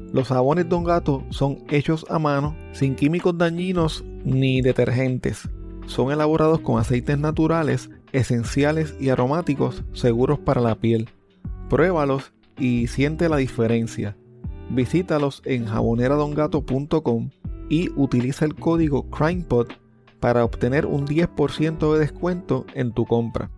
Los jabones Don Gato son hechos a mano, sin químicos dañinos ni detergentes. Son elaborados con aceites naturales, esenciales y aromáticos seguros para la piel. Pruébalos y siente la diferencia. Visítalos en jaboneradongato.com y utiliza el código CrimePod para obtener un 10% de descuento en tu compra.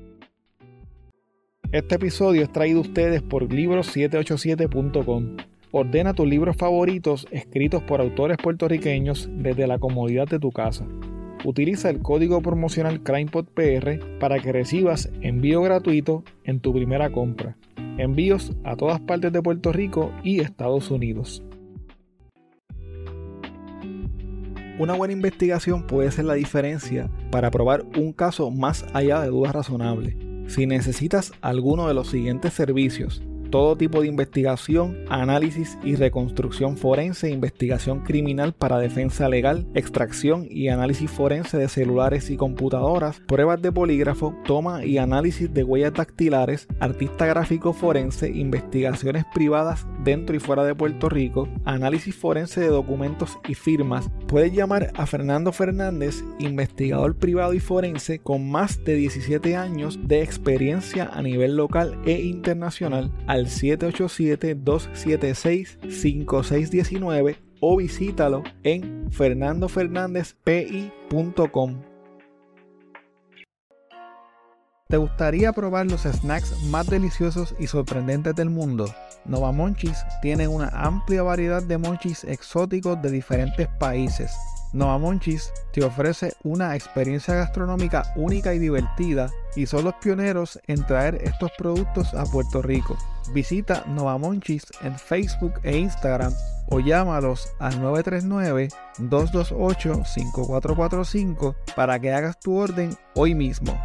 Este episodio es traído a ustedes por libros787.com. Ordena tus libros favoritos escritos por autores puertorriqueños desde la comodidad de tu casa. Utiliza el código promocional CrimePodPR para que recibas envío gratuito en tu primera compra. Envíos a todas partes de Puerto Rico y Estados Unidos. Una buena investigación puede ser la diferencia para probar un caso más allá de dudas razonables. Si necesitas alguno de los siguientes servicios: todo tipo de investigación, análisis y reconstrucción forense, investigación criminal para defensa legal, extracción y análisis forense de celulares y computadoras, pruebas de polígrafo, toma y análisis de huellas dactilares, artista gráfico forense, investigaciones privadas dentro y fuera de Puerto Rico, análisis forense de documentos y firmas, puedes llamar a Fernando Fernández, investigador privado y forense con más de 17 años de experiencia a nivel local e internacional, al 787-276-5619 o visítalo en fernandofernandezpi.com. ¿Te gustaría probar los snacks más deliciosos y sorprendentes del mundo? Nova Monchis tiene una amplia variedad de monchis exóticos de diferentes países. Nova Monchis te ofrece una experiencia gastronómica única y divertida y son los pioneros en traer estos productos a Puerto Rico. Visita Nova Monchis en Facebook e Instagram o llámalos al 939-228-5445 para que hagas tu orden hoy mismo.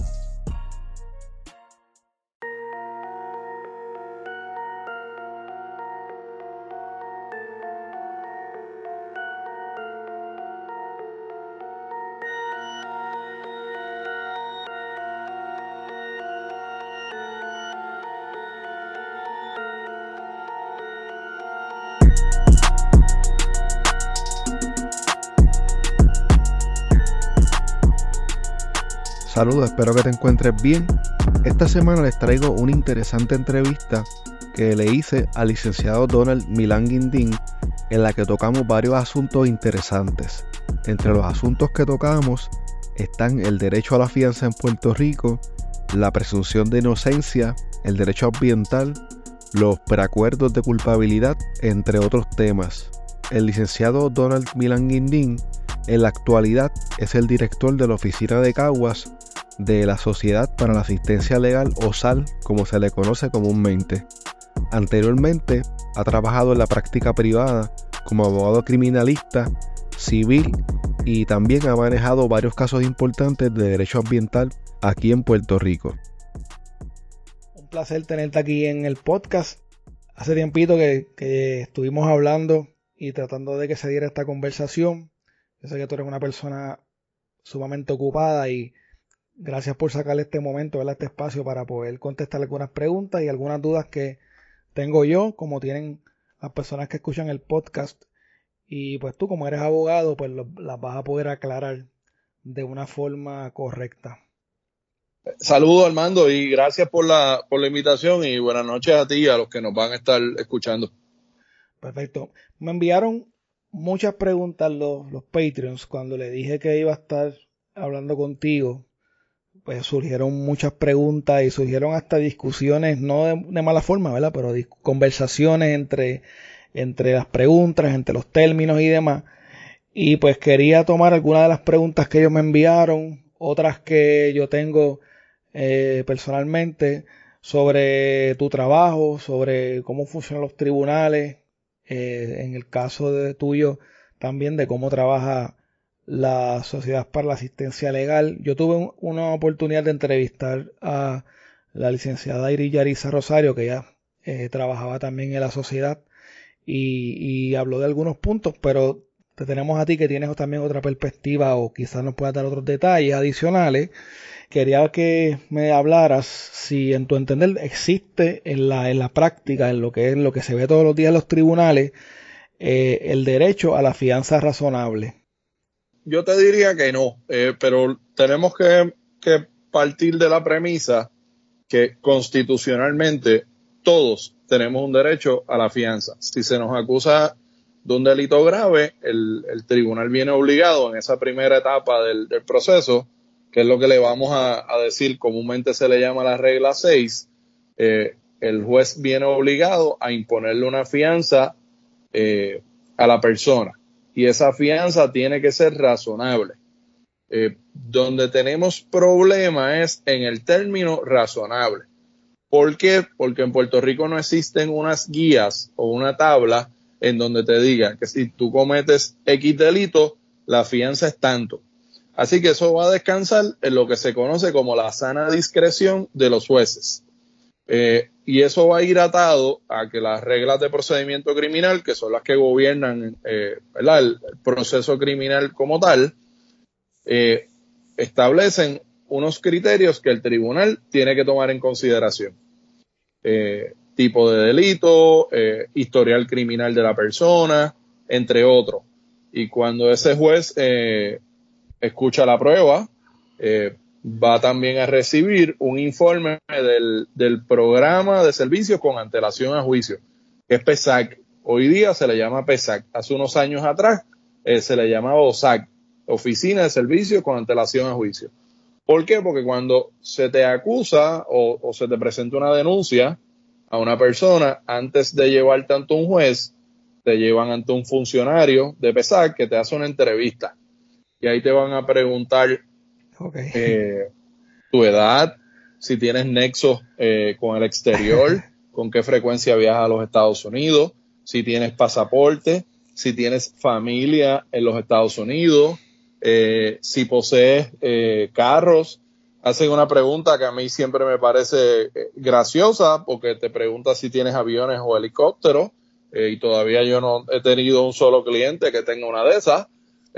Saludos, espero que te encuentres bien. Esta semana les traigo una interesante entrevista que le hice al licenciado Donald Milán Guindín, en la que tocamos varios asuntos interesantes. Entre los asuntos que tocamos están el derecho a la fianza en Puerto Rico, la presunción de inocencia, el derecho ambiental, los preacuerdos de culpabilidad, entre otros temas. El licenciado Donald Milán Guindín en la actualidad es el director de la oficina de Caguas de la Sociedad para la Asistencia Legal, o SAL, como se le conoce comúnmente. Anteriormente ha trabajado en la práctica privada como abogado criminalista, civil, y también ha manejado varios casos importantes de derecho ambiental aquí en Puerto Rico. Un placer tenerte aquí en el podcast. Hace tiempito que estuvimos hablando y tratando de que se diera esta conversación. Yo sé que tú eres una persona sumamente ocupada y gracias por sacarle este momento, ¿verdad? Este espacio para poder contestar algunas preguntas y algunas dudas que tengo yo, como tienen las personas que escuchan el podcast. Y pues tú, como eres abogado, pues las vas a poder aclarar de una forma correcta. Saludos, Armando, y gracias por la invitación, y buenas noches a ti y a los que nos van a estar escuchando. Perfecto. Me enviaron muchas preguntas los Patreons cuando le dije que iba a estar hablando contigo. Pues surgieron muchas preguntas y surgieron hasta discusiones, no de mala forma, ¿verdad? Pero conversaciones entre las preguntas, entre los términos y demás. Y pues quería tomar algunas de las preguntas que ellos me enviaron, otras que yo tengo personalmente, sobre tu trabajo, sobre cómo funcionan los tribunales, en el caso tuyo también de cómo trabaja la Sociedad para la Asistencia Legal. Yo tuve una oportunidad de entrevistar a la licenciada Iris Yariza Rosario, que ella trabajaba también en la sociedad y habló de algunos puntos, pero te tenemos a ti que tienes también otra perspectiva o quizás nos puedas dar otros detalles adicionales. Quería que me hablaras si en tu entender existe en la práctica, en lo que se ve todos los días en los tribunales, el derecho a la fianza razonable. Yo te diría que no, pero tenemos que partir de la premisa que constitucionalmente todos tenemos un derecho a la fianza. Si se nos acusa de un delito grave, el tribunal viene obligado en esa primera etapa del proceso, que es lo que le vamos a decir, comúnmente se le llama la regla 6, el juez viene obligado a imponerle una fianza a la persona, y esa fianza tiene que ser razonable. Donde tenemos problema es en el término razonable. ¿Por qué? Porque en Puerto Rico no existen unas guías o una tabla en donde te diga que si tú cometes X delito, la fianza es tanto. Así que eso va a descansar en lo que se conoce como la sana discreción de los jueces. Y eso va a ir atado a que las reglas de procedimiento criminal, que son las que gobiernan ¿verdad? El proceso criminal como tal, establecen unos criterios que el tribunal tiene que tomar en consideración. Tipo de delito, historial criminal de la persona, entre otros. Y cuando ese juez escucha la prueba, va también a recibir un informe del programa de servicios con antelación a juicio, que es PESAC. Hoy día se le llama PESAC. Hace unos años atrás se le llamaba OSAC, Oficina de Servicios con Antelación a Juicio. ¿Por qué? Porque cuando se te acusa o se te presenta una denuncia a una persona, antes de llevarte ante un juez, te llevan ante un funcionario de PESAC que te hace una entrevista. Y ahí te van a preguntar tu edad, si tienes nexos con el exterior, con qué frecuencia viajas a los Estados Unidos, si tienes pasaporte, si tienes familia en los Estados Unidos, si posees carros. Hacen una pregunta que a mí siempre me parece graciosa, porque te pregunta si tienes aviones o helicópteros, y todavía yo no he tenido un solo cliente que tenga una de esas.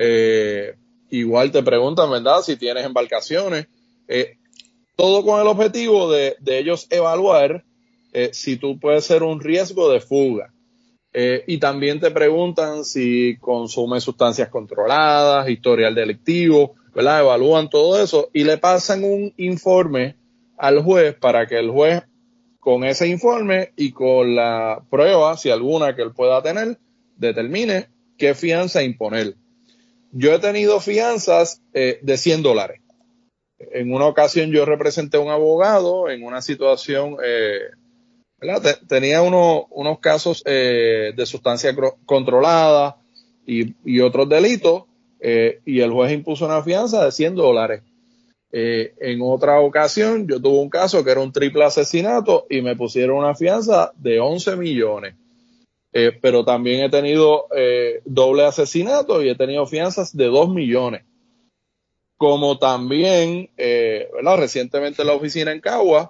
Igual te preguntan, ¿verdad?, si tienes embarcaciones. Todo con el objetivo de ellos evaluar si tú puedes ser un riesgo de fuga. Y también te preguntan si consumes sustancias controladas, historial delictivo, ¿verdad? Evalúan todo eso y le pasan un informe al juez para que el juez, con ese informe y con la prueba, si alguna que él pueda tener, determine qué fianza imponer. Yo he tenido fianzas de $100. En una ocasión yo representé a un abogado en una situación, ¿verdad? Tenía unos casos de sustancia controlada y otros delitos, y el juez impuso una fianza de $100. En otra ocasión yo tuve un caso que era un triple asesinato y me pusieron una fianza de 11 millones. Pero también he tenido doble asesinato y he tenido fianzas de 2 millones. Como también, ¿verdad? Recientemente en la oficina en Cagua,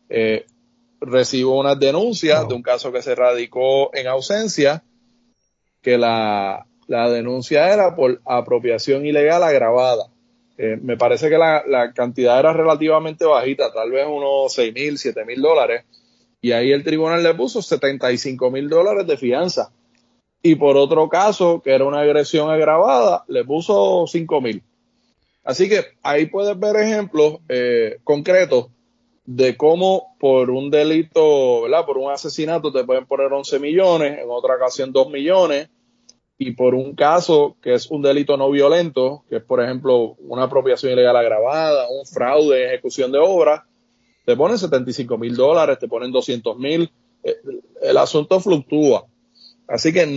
recibo unas denuncias de un caso que se radicó en ausencia, que la denuncia era por apropiación ilegal agravada. Me parece que la cantidad era relativamente bajita, tal vez unos $6,000, $7,000, y ahí el tribunal le puso $75,000 de fianza. Y por otro caso, que era una agresión agravada, le puso $5,000. Así que ahí puedes ver ejemplos concretos de cómo por un delito, ¿verdad?, por un asesinato te pueden poner 11 millones, en otra ocasión 2 millones, y por un caso que es un delito no violento, que es por ejemplo una apropiación ilegal agravada, un fraude, ejecución de obra, te ponen $75,000, te ponen 200,000, el asunto fluctúa. Así que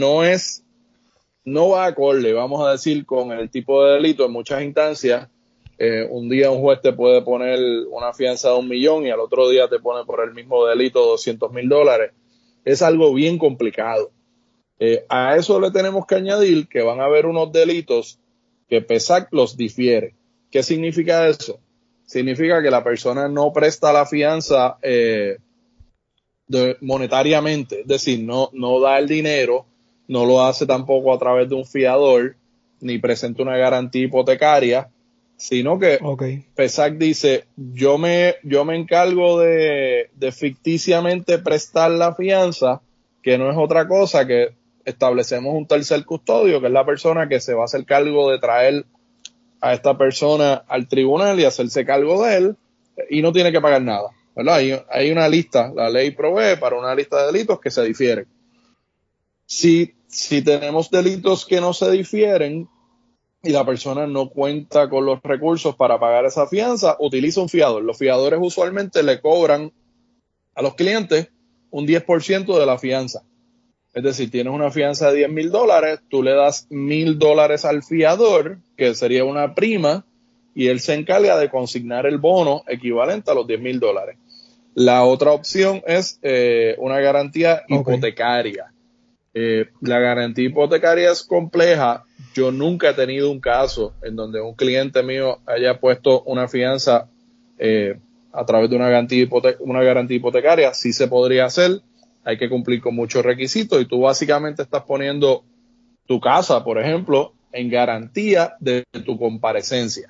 no va acorde, vamos a decir, con el tipo de delito en muchas instancias. Un día un juez te puede poner una fianza de $1 millón y al otro día te pone por el mismo delito $200,000. Es algo bien complicado. A eso le tenemos que añadir que van a haber unos delitos que PESAC los difiere. ¿Qué significa eso? Significa que la persona no presta la fianza monetariamente, es decir, no da el dinero, no lo hace tampoco a través de un fiador, ni presenta una garantía hipotecaria, sino que PESAC dice, yo me encargo de ficticiamente prestar la fianza, que no es otra cosa que establecemos un tercer custodio, que es la persona que se va a hacer cargo de traer a esta persona al tribunal y hacerse cargo de él, y no tiene que pagar nada, ¿verdad? Hay una lista, la ley provee para una lista de delitos que se difieren. Si tenemos delitos que no se difieren y la persona no cuenta con los recursos para pagar esa fianza, utiliza un fiador. Los fiadores usualmente le cobran a los clientes un 10% de la fianza. Es decir, tienes una fianza de $10,000, tú le das $1,000 al fiador, que sería una prima, y él se encarga de consignar el bono equivalente a los $10,000. La otra opción es una garantía hipotecaria. La garantía hipotecaria es compleja. Yo nunca he tenido un caso en donde un cliente mío haya puesto una fianza a través de una garantía hipotecaria. Sí se podría hacer. Hay que cumplir con muchos requisitos y tú básicamente estás poniendo tu casa, por ejemplo, en garantía de tu comparecencia.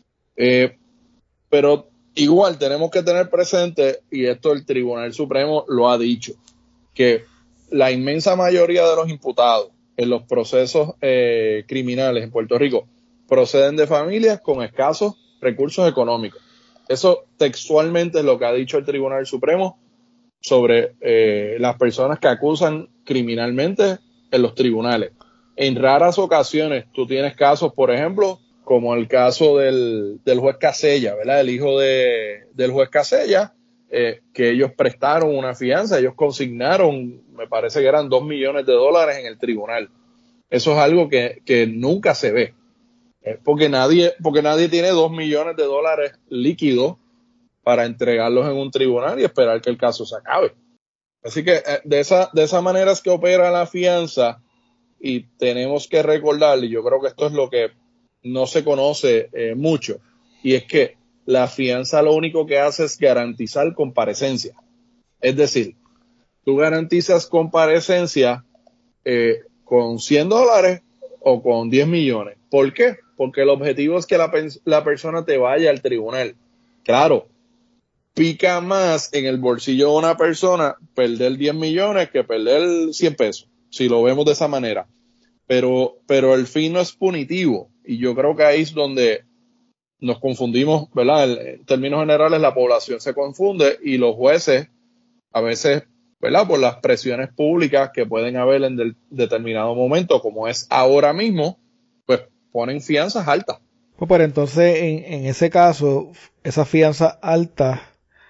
Pero igual tenemos que tener presente, y esto el Tribunal Supremo lo ha dicho, que la inmensa mayoría de los imputados en los procesos criminales en Puerto Rico proceden de familias con escasos recursos económicos. Eso textualmente es lo que ha dicho el Tribunal Supremo sobre las personas que acusan criminalmente en los tribunales. En raras ocasiones tú tienes casos, por ejemplo, como el caso del juez Casella, ¿verdad? El hijo del juez Casella, que ellos prestaron una fianza, ellos consignaron, me parece que eran $2 millones en el tribunal. Eso es algo que nunca se ve, porque nadie tiene $2 millones líquidos para entregarlos en un tribunal y esperar que el caso se acabe. Así que de esa manera es que opera la fianza, y tenemos que recordar, y yo creo que esto es lo que no se conoce mucho, y es que la fianza lo único que hace es garantizar comparecencia. Es decir, tú garantizas comparecencia con $100 o con 10 millones. ¿Por qué? Porque el objetivo es que la persona te vaya al tribunal. Claro, pica más en el bolsillo de una persona perder 10 millones que perder 100 pesos, si lo vemos de esa manera. Pero el fin no es punitivo, y yo creo que ahí es donde nos confundimos, ¿verdad? En términos generales, la población se confunde y los jueces, a veces, ¿verdad? Por las presiones públicas que pueden haber en determinado momento, como es ahora mismo, pues ponen fianzas altas. Pues pero entonces, en ese caso, esa fianza alta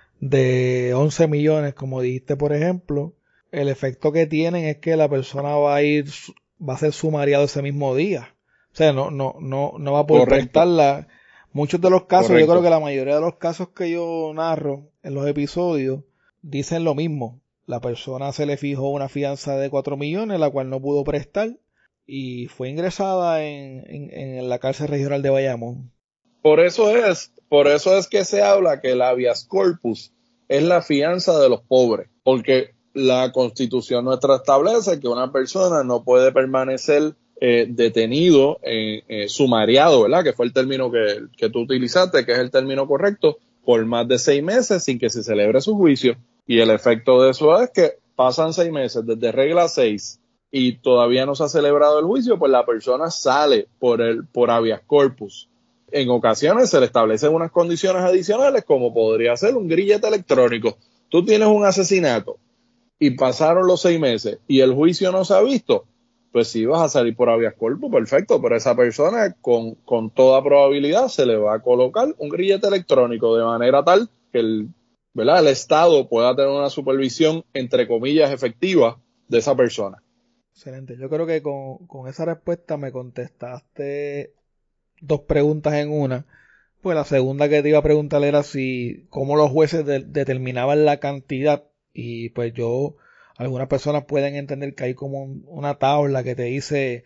de 11 millones, como dijiste, por ejemplo, el efecto que tienen es que la persona va a ser sumariado ese mismo día. O sea, no va a poder prestarla. Muchos de los casos, Correcto. yo creo que la mayoría de los casos que yo narro en los episodios dicen lo mismo. La persona se le fijó una fianza de 4 millones, la cual no pudo prestar, y fue ingresada en la cárcel regional de Bayamón. Por eso es que se habla que el habeas corpus es la fianza de los pobres, porque la Constitución nuestra establece que una persona no puede permanecer detenido, sumariado, ¿verdad? Que fue el término que tú utilizaste, que es el término correcto, por más de 6 meses sin que se celebre su juicio. Y el efecto de eso es que pasan 6 meses desde regla 6 y todavía no se ha celebrado el juicio, pues la persona sale por habeas corpus. En ocasiones se le establecen unas condiciones adicionales, como podría ser un grillete electrónico. Tú tienes un asesinato y pasaron los 6 meses y el juicio no se ha visto, pues si vas a salir por habeas corpus, perfecto, pero a esa persona con toda probabilidad se le va a colocar un grillete electrónico de manera tal que el Estado pueda tener una supervisión, entre comillas, efectiva de esa persona. Excelente. Yo creo que con esa respuesta me contestaste 2 preguntas en una. Pues la segunda que te iba a preguntar era cómo los jueces determinaban la cantidad, y pues algunas personas pueden entender que hay como una tabla que te dice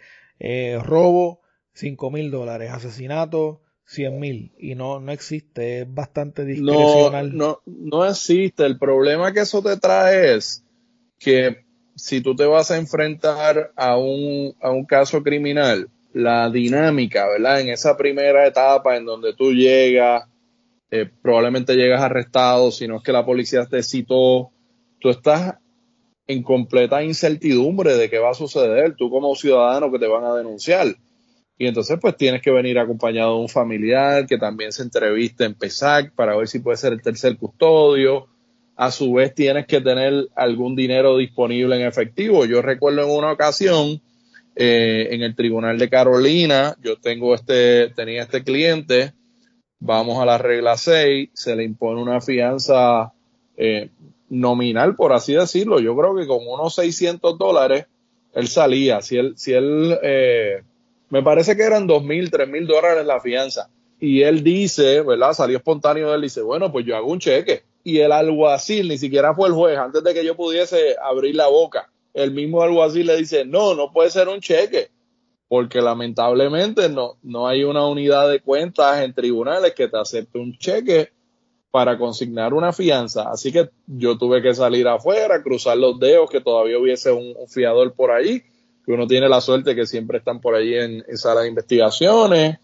robo $5,000, asesinato $100,000, y no existe, es bastante discrecional. No existe. El problema que eso te trae es que si tú te vas a enfrentar a un caso criminal, la dinámica, ¿verdad? En esa primera etapa en donde tú llegas, probablemente llegas arrestado, si no es que la policía te citó, tú estás en completa incertidumbre de qué va a suceder, tú como ciudadano que te van a denunciar. Y entonces pues tienes que venir acompañado de un familiar que también se entreviste en PESAC para ver si puede ser el tercer custodio. A su vez tienes que tener algún dinero disponible en efectivo. Yo recuerdo en una ocasión en el Tribunal de Carolina, yo tenía este cliente, vamos a la regla 6, se le impone una fianza nominal, por así decirlo. Yo creo que con unos $600 él salía. Si él me parece que eran $2,000, $3,000 la fianza. Y él dice, ¿verdad? Salió espontáneo, él dice, bueno, pues yo hago un cheque. Y el alguacil, ni siquiera fue el juez, antes de que yo pudiese abrir la boca, el mismo alguacil le dice, no puede ser un cheque, porque lamentablemente no hay una unidad de cuentas en tribunales que te acepte un cheque para consignar una fianza. Así que yo tuve que salir afuera, cruzar los dedos que todavía hubiese un fiador por ahí, que uno tiene la suerte que siempre están por allí en salas de investigaciones,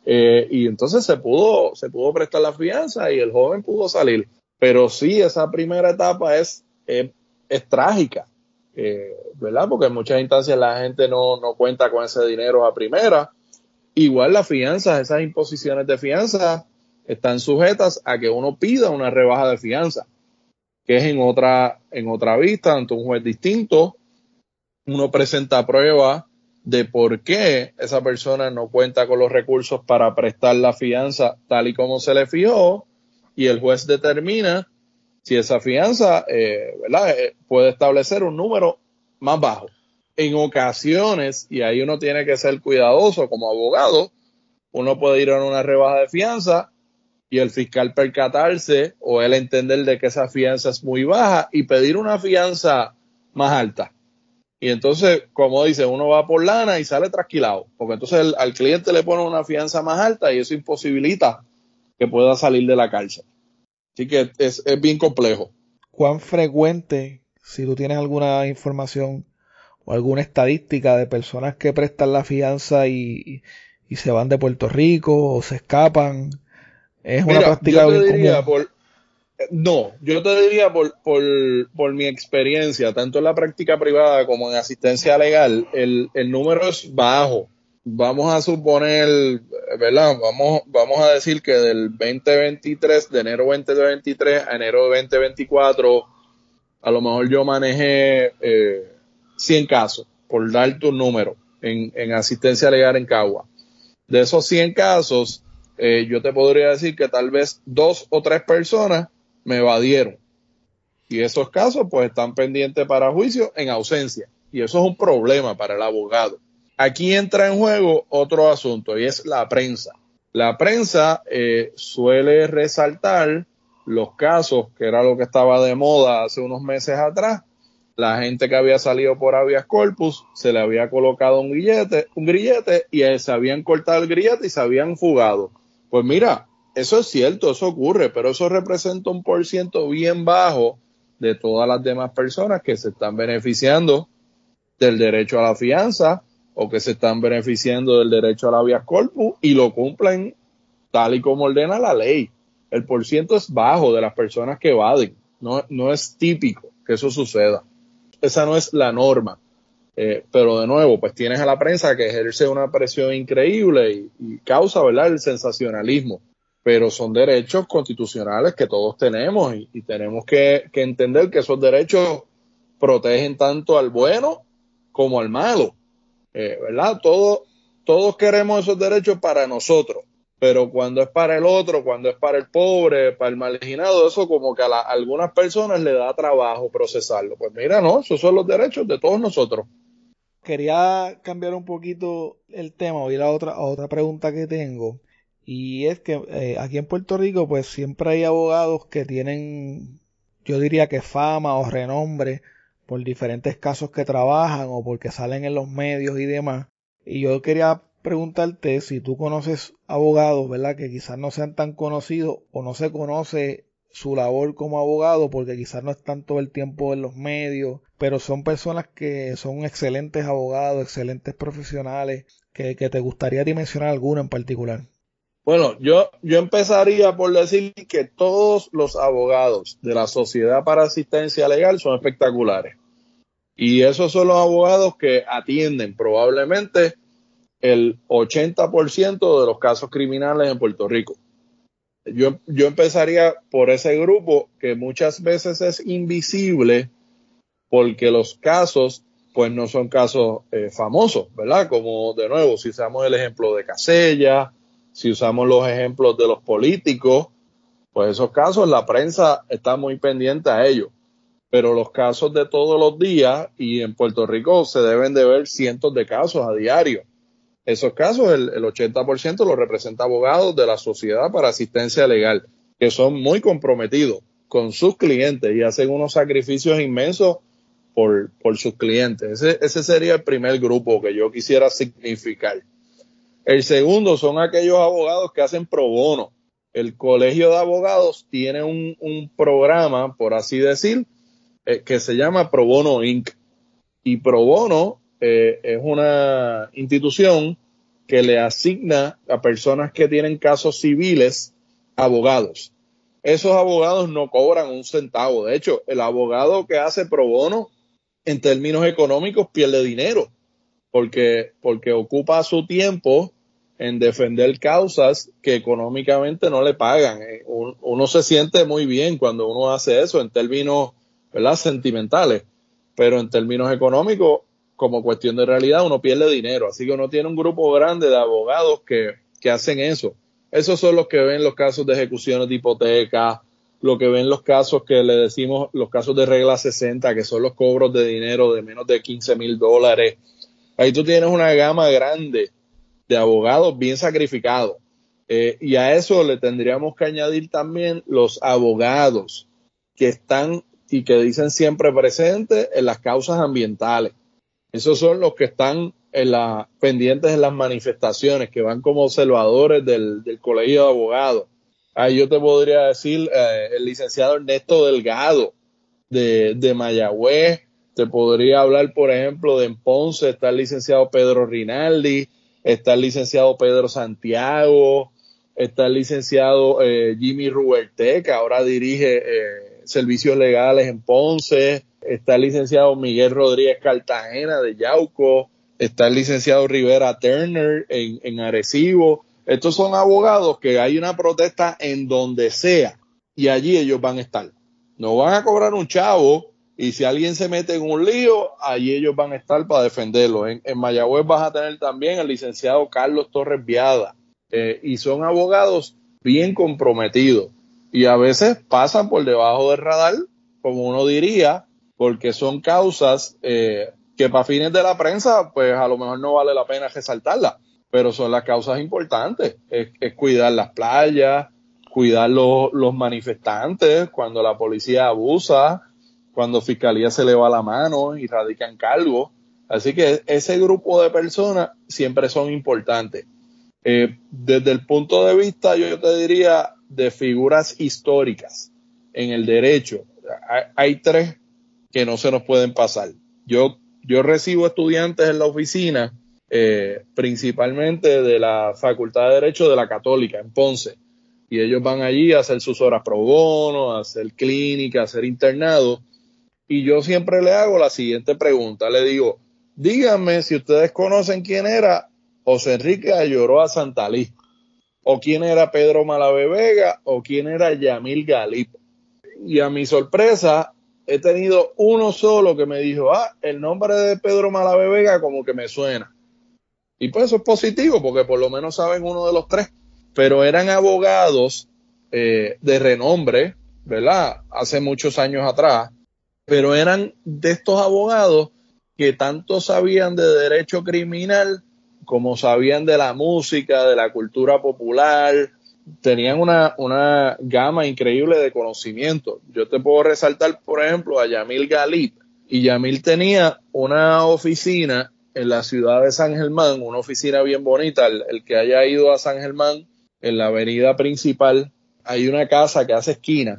y entonces se pudo prestar la fianza y el joven pudo salir. Pero sí, esa primera etapa es trágica, ¿verdad? Porque en muchas instancias la gente no cuenta con ese dinero a primera. Igual las fianzas, esas imposiciones de fianza están sujetas a que uno pida una rebaja de fianza, que es en otra vista ante un juez distinto. Uno presenta prueba de por qué esa persona no cuenta con los recursos para prestar la fianza tal y como se le fijó, y el juez determina si esa fianza ¿verdad? Puede establecer un número más bajo. En ocasiones, y ahí uno tiene que ser cuidadoso como abogado, uno puede ir a una rebaja de fianza y el fiscal percatarse o él entender de que esa fianza es muy baja y pedir una fianza más alta. Y entonces, como dice, uno va por lana y sale trasquilado, porque entonces al cliente le ponen una fianza más alta y eso imposibilita que pueda salir de la cárcel. Así que es bien complejo. ¿Cuán frecuente, si tú tienes alguna información o alguna estadística de personas que prestan la fianza y se van de Puerto Rico o se escapan, es una práctica bien común? Yo te diría por mi experiencia, tanto en la práctica privada como en asistencia legal, el número es bajo. Vamos a suponer, ¿verdad? Vamos a decir que del 2023, de enero 2023 a enero 2024, a lo mejor yo manejé 100 casos, por darte un número, en asistencia legal en Cagua. De esos 100 casos, yo te podría decir que tal vez 2 o 3 personas me evadieron. Y esos casos pues están pendientes para juicio en ausencia. Y eso es un problema para el abogado. Aquí entra en juego otro asunto y es la prensa. La prensa suele resaltar los casos, que era lo que estaba de moda hace unos meses atrás. La gente que había salido por habeas corpus, se le había colocado un grillete y se habían cortado el grillete y se habían fugado. Pues mira, eso es cierto, eso ocurre, pero eso representa un % bien bajo de todas las demás personas que se están beneficiando del derecho a la fianza o que se están beneficiando del derecho a la habeas corpus y lo cumplen tal y como ordena la ley. El % es bajo de las personas que evaden. No es típico que eso suceda. Esa no es la norma. Pero de nuevo, pues tienes a la prensa que ejerce una presión increíble y causa, ¿verdad?, el sensacionalismo. Pero son derechos constitucionales que todos tenemos y tenemos que entender que esos derechos protegen tanto al bueno como al malo. ¿Verdad? Todos queremos esos derechos para nosotros, pero cuando es para el otro, cuando es para el pobre, para el marginado, eso como que a algunas personas le da trabajo procesarlo. Pues mira, no, esos son los derechos de todos nosotros. Quería cambiar un poquito el tema, o ir a otra pregunta que tengo, y es que aquí en Puerto Rico pues siempre hay abogados que tienen, yo diría que fama o renombre por diferentes casos que trabajan o porque salen en los medios y demás. Y yo quería preguntarte si tú conoces abogados, ¿verdad?, que quizás no sean tan conocidos o no se conoce su labor como abogado, porque quizás no están todo el tiempo en los medios, pero son personas que son excelentes abogados, excelentes profesionales, que te gustaría mencionar alguno en particular. Bueno, yo empezaría por decir que todos los abogados de la Sociedad para Asistencia Legal son espectaculares. Y esos son los abogados que atienden probablemente el 80% de los casos criminales en Puerto Rico. Yo empezaría por ese grupo que muchas veces es invisible porque los casos pues no son casos famosos, ¿verdad? Como de nuevo, si usamos el ejemplo de Casella, si usamos los ejemplos de los políticos, pues esos casos la prensa está muy pendiente a ellos. Pero los casos de todos los días, y en Puerto Rico se deben de ver cientos de casos a diario. Esos casos, el 80% los representa abogados de la Sociedad para Asistencia Legal, que son muy comprometidos con sus clientes y hacen unos sacrificios inmensos por sus clientes. Ese sería el primer grupo que yo quisiera significar. El segundo son aquellos abogados que hacen pro bono. El Colegio de Abogados tiene un programa, por así decir, que se llama Pro Bono Inc. Y Pro Bono es una institución que le asigna a personas que tienen casos civiles abogados. Esos abogados no cobran un centavo. De hecho, el abogado que hace pro bono, en términos económicos, pierde dinero porque ocupa su tiempo en defender causas que económicamente no le pagan. Uno se siente muy bien cuando uno hace eso en términos, ¿verdad?, sentimentales, pero en términos económicos, como cuestión de realidad, uno pierde dinero. Así que uno tiene un grupo grande de abogados que hacen eso. Esos son los que ven los casos de ejecuciones de hipoteca, lo que ven los casos que le decimos los casos de regla 60, que son los cobros de dinero de menos de $15,000. Ahí tú tienes una gama grande de abogados bien sacrificados. Y a eso le tendríamos que añadir también los abogados que están y que dicen siempre presentes en las causas ambientales. Esos son los que están pendientes en las manifestaciones, que van como observadores del Colegio de Abogados. Ahí yo te podría decir el licenciado Ernesto Delgado de Mayagüez. Te podría hablar, por ejemplo, de en Ponce está el licenciado Pedro Rinaldi, está el licenciado Pedro Santiago, está el licenciado Jimmy Ruberté, que ahora dirige servicios legales en Ponce. Está el licenciado Miguel Rodríguez Cartagena de Yauco, está el licenciado Rivera Turner en Arecibo. Estos son abogados que hay una protesta en donde sea y allí ellos van a estar. No van a cobrar un chavo y si alguien se mete en un lío, allí ellos van a estar para defenderlo. En Mayagüez vas a tener también al licenciado Carlos Torres Viada y son abogados bien comprometidos y a veces pasan por debajo del radar, como uno diría, porque son causas que para fines de la prensa, pues a lo mejor no vale la pena resaltarlas, pero son las causas importantes. Es cuidar las playas, cuidar los manifestantes, cuando la policía abusa, cuando Fiscalía se le va la mano y radican cargos. Así que ese grupo de personas siempre son importantes. Desde el punto de vista, yo te diría, de figuras históricas en el derecho, hay tres que no se nos pueden pasar. Yo recibo estudiantes en la oficina, principalmente de la Facultad de Derecho de la Católica en Ponce, y ellos van allí a hacer sus horas pro bono, a hacer clínica, a hacer internado, y yo siempre le hago la siguiente pregunta, le digo, díganme si ustedes conocen quién era José Enrique Ayoroa Santalí, o quién era Pedro Malavé Vega, o quién era Yamil Galip. Y a mi sorpresa, he tenido uno solo que me dijo, el nombre de Pedro Malavé Vega como que me suena. Y pues eso es positivo, porque por lo menos saben uno de los tres. Pero eran abogados de renombre, ¿verdad? Hace muchos años atrás. Pero eran de estos abogados que tanto sabían de derecho criminal como sabían de la música, de la cultura popular. Tenían una gama increíble de conocimiento. Yo te puedo resaltar, por ejemplo, a Yamil Galip. Y Yamil tenía una oficina en la ciudad de San Germán, una oficina bien bonita. El que haya ido a San Germán, en la avenida principal, hay una casa que hace esquina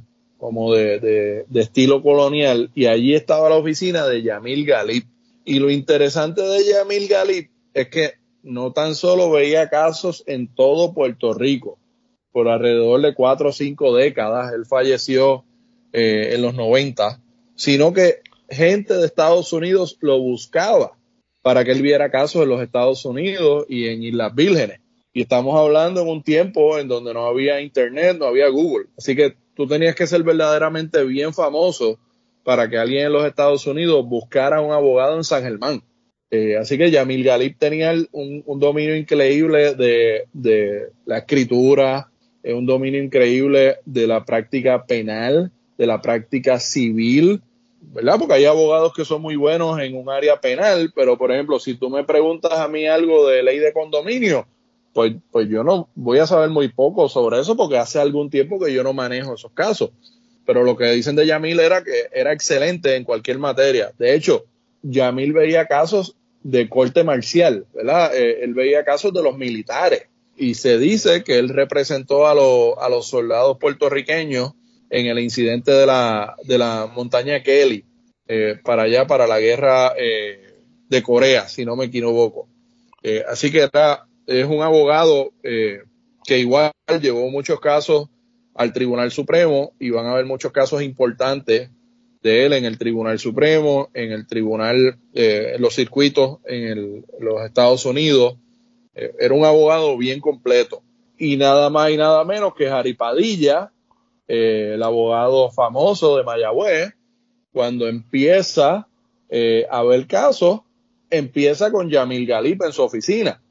como de estilo colonial, y allí estaba la oficina de Yamil Galib. Y lo interesante de Yamil Galib es que no tan solo veía casos en todo Puerto Rico, por alrededor de 4 o 5 décadas, él falleció en los 90, sino que gente de Estados Unidos lo buscaba para que él viera casos en los Estados Unidos y en Islas Vírgenes. Y estamos hablando en un tiempo en donde no había internet, no había Google. Así que tú tenías que ser verdaderamente bien famoso para que alguien en los Estados Unidos buscara un abogado en San Germán. Así que Yamil Galib tenía un dominio increíble de la escritura, un dominio increíble de la práctica penal, de la práctica civil, ¿verdad? Porque hay abogados que son muy buenos en un área penal, pero por ejemplo, si tú me preguntas a mí algo de ley de condominio, pues yo no voy a saber muy poco sobre eso porque hace algún tiempo que yo no manejo esos casos. Pero lo que dicen de Yamil era que era excelente en cualquier materia. De hecho, Yamil veía casos de corte marcial, ¿verdad? Él veía casos de los militares y se dice que él representó a los soldados puertorriqueños en el incidente de la montaña Kelly, para allá, para la guerra de Corea, si no me equivoco. Así que es un abogado que igual llevó muchos casos al Tribunal Supremo y van a haber muchos casos importantes de él en el Tribunal Supremo, en el Tribunal, en los circuitos en los Estados Unidos. Era un abogado bien completo. Y nada más y nada menos que Jari Padilla, el abogado famoso de Mayagüez, cuando empieza a ver casos, empieza con Yamil Galib en su oficina.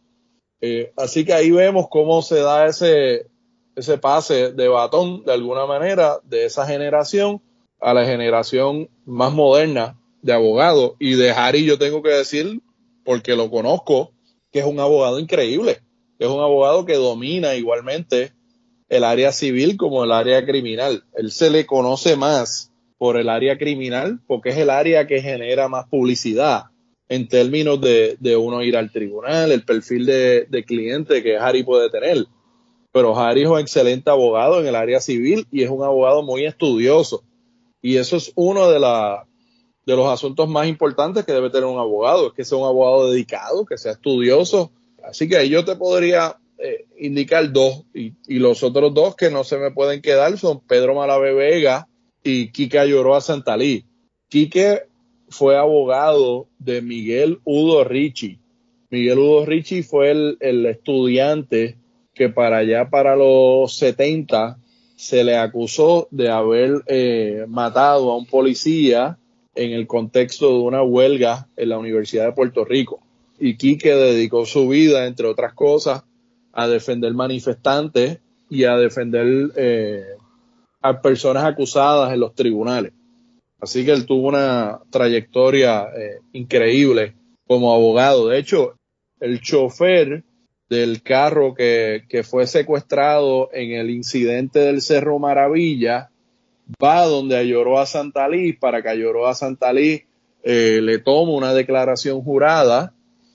Así que ahí vemos cómo se da ese pase de batón, de alguna manera, de esa generación a la generación más moderna de abogados. Y de Jari yo tengo que decir, porque lo conozco, que es un abogado increíble, es un abogado que domina igualmente el área civil como el área criminal. Él se le conoce más por el área criminal porque es el área que genera más publicidad en términos de uno ir al tribunal, el perfil de cliente que Jari puede tener. Pero Jari es un excelente abogado en el área civil y es un abogado muy estudioso. Y eso es uno de los asuntos más importantes que debe tener un abogado, es que sea un abogado dedicado, que sea estudioso. Así que ahí yo te podría indicar 2, y los otros 2 que no se me pueden quedar son Pedro Malavé Vega y Quique Ayoroa Santalí. Quique fue abogado de Miguel Udo Ricci. Miguel Udo Ricci fue el estudiante que para los 70 se le acusó de haber matado a un policía en el contexto de una huelga en la Universidad de Puerto Rico. Y Quique dedicó su vida, entre otras cosas, a defender manifestantes y a defender a personas acusadas en los tribunales. Así que él tuvo una trayectoria increíble como abogado. De hecho, el chofer del carro que fue secuestrado en el incidente del Cerro Maravilla va donde Ayoroa Santalí para que Ayoroa Santalí le tome una declaración jurada,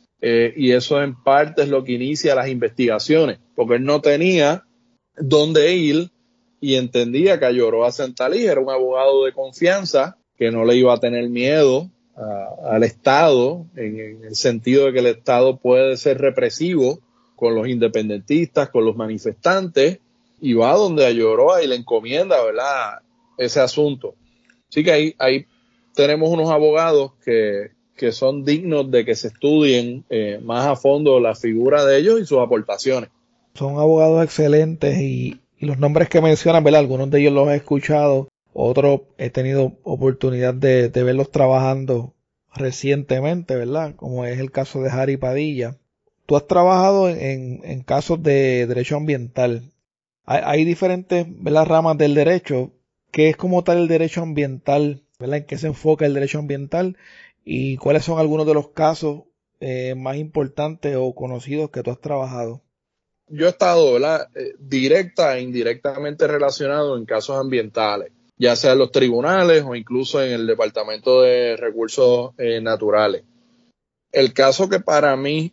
y eso en parte es lo que inicia las investigaciones, porque él no tenía dónde ir y entendía que Ayoroa Santalí era un abogado de confianza que no le iba a tener miedo al Estado, en el sentido de que el Estado puede ser represivo con los independentistas, con los manifestantes, y va donde Ayoroa y le encomienda, ¿verdad?, ese asunto. Así que ahí tenemos unos abogados que son dignos de que se estudien más a fondo la figura de ellos y sus aportaciones. Son abogados excelentes y los nombres que mencionan, ¿verdad?, algunos de ellos los he escuchado, otros he tenido oportunidad de verlos trabajando recientemente, ¿verdad?, como es el caso de Jari Padilla. Tú has trabajado en casos de derecho ambiental. Hay diferentes, ¿verdad?, ramas del derecho. ¿Qué es como tal el derecho ambiental? ¿Verdad? ¿En qué se enfoca el derecho ambiental? ¿Y cuáles son algunos de los casos más importantes o conocidos que tú has trabajado? Yo he estado, ¿verdad?, directa e indirectamente relacionado en casos ambientales, ya sea en los tribunales o incluso en el Departamento de Recursos Naturales. El caso que para mí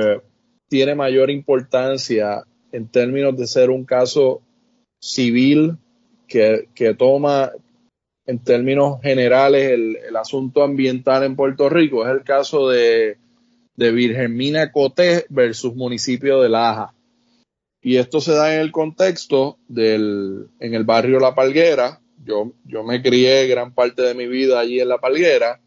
tiene mayor importancia en términos de ser un caso civil que toma en términos generales el asunto ambiental en Puerto Rico. Es el caso de Virgen Coté versus municipio de Laja. Y esto se da en el contexto en el barrio La Palguera. Yo me crié gran parte de mi vida allí en La Palguera,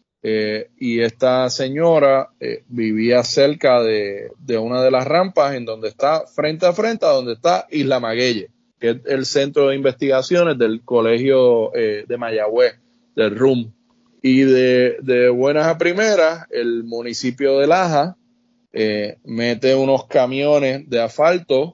y esta señora vivía cerca de una de las rampas en donde está, frente a frente a donde está Isla Maguelle, que es el centro de investigaciones del colegio de Mayagüez, del RUM. Y de buenas a primeras, el municipio de Laja mete unos camiones de asfalto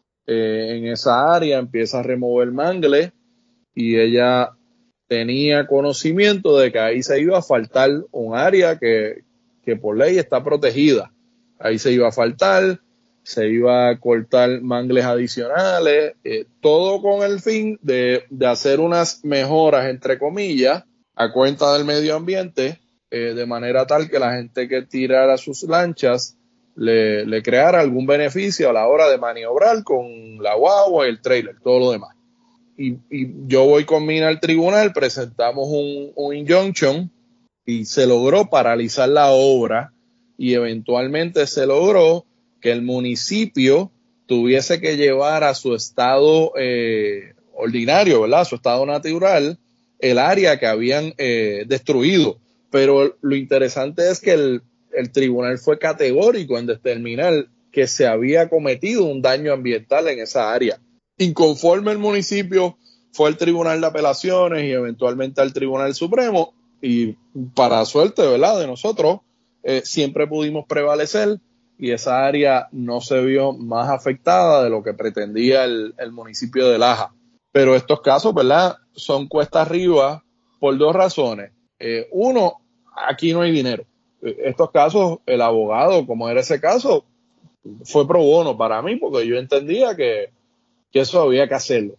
en esa área, empieza a remover mangles, y ella tenía conocimiento de que ahí se iba a asfaltar un área que por ley está protegida. Ahí se iba a asfaltar, se iba a cortar mangles adicionales, todo con el fin de hacer unas mejoras, entre comillas, a cuenta del medio ambiente, de manera tal que la gente que tirara sus lanchas le creara algún beneficio a la hora de maniobrar con la guagua y el trailer, todo lo demás. Y yo voy con Mina al tribunal, presentamos un injunction y se logró paralizar la obra, y eventualmente se logró que el municipio tuviese que llevar a su estado ordinario, ¿verdad? A su estado natural, el área que habían destruido. Pero lo interesante es que el tribunal fue categórico en determinar que se había cometido un daño ambiental en esa área. Inconforme el municipio fue al Tribunal de Apelaciones y eventualmente al Tribunal Supremo, y para suerte, ¿verdad?, de nosotros, siempre pudimos prevalecer, y esa área no se vio más afectada de lo que pretendía el municipio de Laja. Pero estos casos, ¿verdad?, son cuesta arriba por dos razones. Uno, aquí no hay dinero. Estos casos, el abogado, como era ese caso, fue pro bono para mí, porque yo entendía que eso había que hacerlo.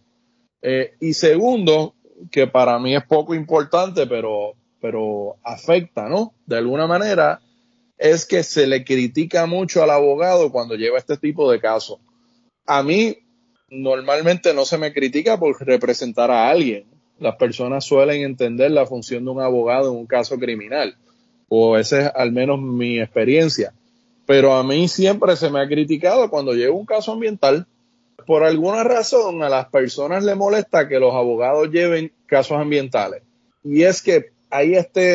Y segundo, que para mí es poco importante, pero afecta, ¿no?, de alguna manera, es que se le critica mucho al abogado cuando lleva este tipo de casos. A mí normalmente no se me critica por representar a alguien. Las personas suelen entender la función de un abogado en un caso criminal, o esa es al menos mi experiencia. Pero a mí siempre se me ha criticado cuando llevo un caso ambiental. Por alguna razón a las personas les molesta que los abogados lleven casos ambientales. Y es que hay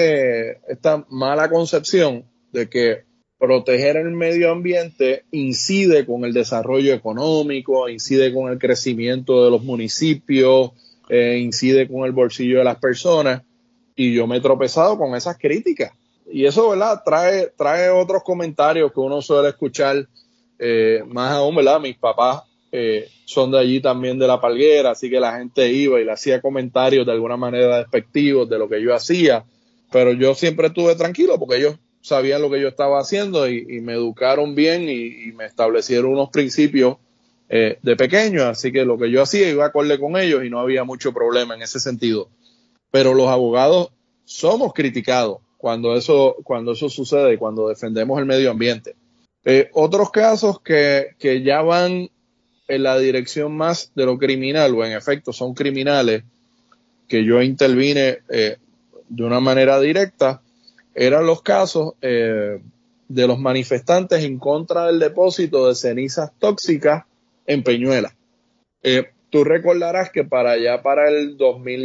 esta mala concepción de que proteger el medio ambiente incide con el desarrollo económico, incide con el crecimiento de los municipios, incide con el bolsillo de las personas. Y yo me he tropezado con esas críticas. Y eso, ¿verdad?, trae otros comentarios que uno suele escuchar, más aún, ¿verdad? Mis papás son de allí también, de La Palguera, así que la gente iba y le hacía comentarios de alguna manera despectivos de lo que yo hacía, pero yo siempre estuve tranquilo porque ellos sabían lo que yo estaba haciendo y me educaron bien y me establecieron unos principios de pequeño, así que lo que yo hacía iba acorde con ellos y no había mucho problema en ese sentido. Pero los abogados somos criticados cuando eso sucede y cuando defendemos el medio ambiente. Otros casos que ya van en la dirección más de lo criminal, o en efecto son criminales, que yo intervine de una manera directa, eran los casos de los manifestantes en contra del depósito de cenizas tóxicas en Peñuelas. Tú recordarás que para el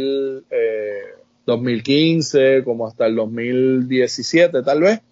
2015, como hasta el 2017 tal vez,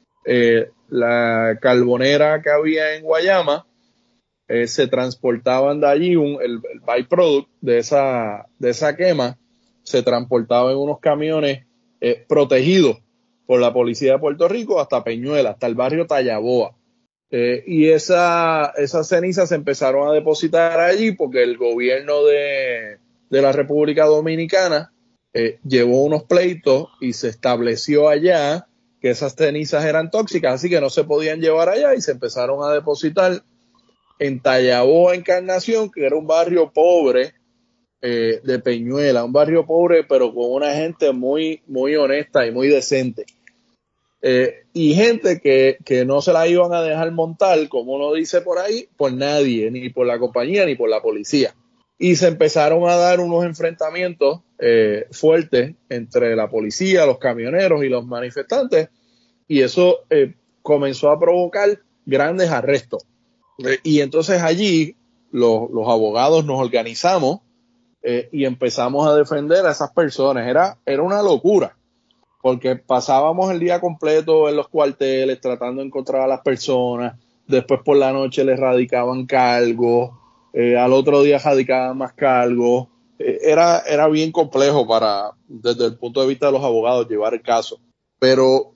la carbonera que había en Guayama, se transportaban de allí el byproduct de esa quema, se transportaba en unos camiones protegidos por la policía de Puerto Rico hasta Peñuelas, hasta el barrio Tallaboa. Y esas cenizas se empezaron a depositar allí porque el gobierno de la República Dominicana llevó unos pleitos y se estableció allá que esas cenizas eran tóxicas, así que no se podían llevar allá y se empezaron a depositar en Tallaboa, Encarnación, que era un barrio pobre de Peñuela, un barrio pobre pero con una gente muy, muy honesta y muy decente. Y gente que no se la iban a dejar montar, como uno dice por ahí, por nadie, ni por la compañía ni por la policía. y se empezaron a dar unos enfrentamientos fuertes entre la policía, los camioneros y los manifestantes, y eso comenzó a provocar grandes arrestos. Y entonces allí los abogados nos organizamos y empezamos a defender a esas personas. Era una locura, porque pasábamos el día completo en los cuarteles tratando de encontrar a las personas, después por la noche les radicaban cargos, al otro día radicaban más cargos. Era bien complejo desde el punto de vista de los abogados, llevar el caso. Pero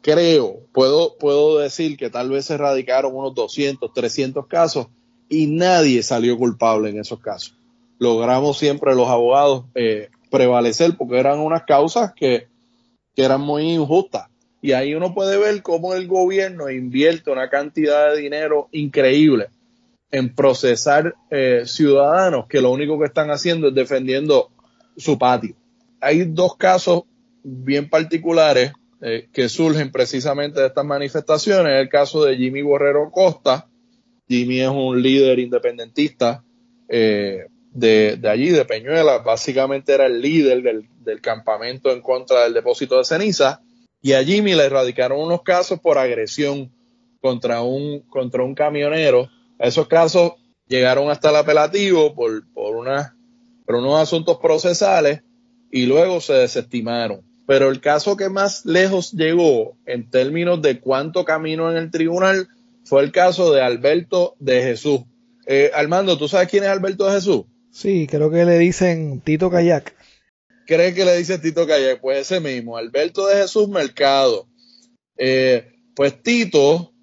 puedo decir que tal vez se radicaron unos 200, 300 casos y nadie salió culpable en esos casos. Logramos siempre los abogados prevalecer porque eran unas causas que eran muy injustas. Y ahí uno puede ver cómo el gobierno invierte una cantidad de dinero increíble en procesar ciudadanos que lo único que están haciendo es defendiendo su patio. Hay dos casos bien particulares que surgen precisamente de estas manifestaciones. El caso de Jimmy Borrero Costa. Jimmy es un líder independentista de allí, de Peñuelas. Básicamente era el líder del campamento en contra del depósito de ceniza. Y a Jimmy le radicaron unos casos por agresión contra un camionero. Esos casos llegaron hasta el apelativo por unos asuntos procesales y luego se desestimaron. Pero el caso que más lejos llegó en términos de cuánto caminó en el tribunal fue el caso de Alberto de Jesús. Armando, ¿tú sabes quién es Alberto de Jesús? Sí, creo que le dicen Tito Kayak. ¿Crees que le dice Tito Kayak? Pues ese mismo, Alberto de Jesús Mercado. Pues Tito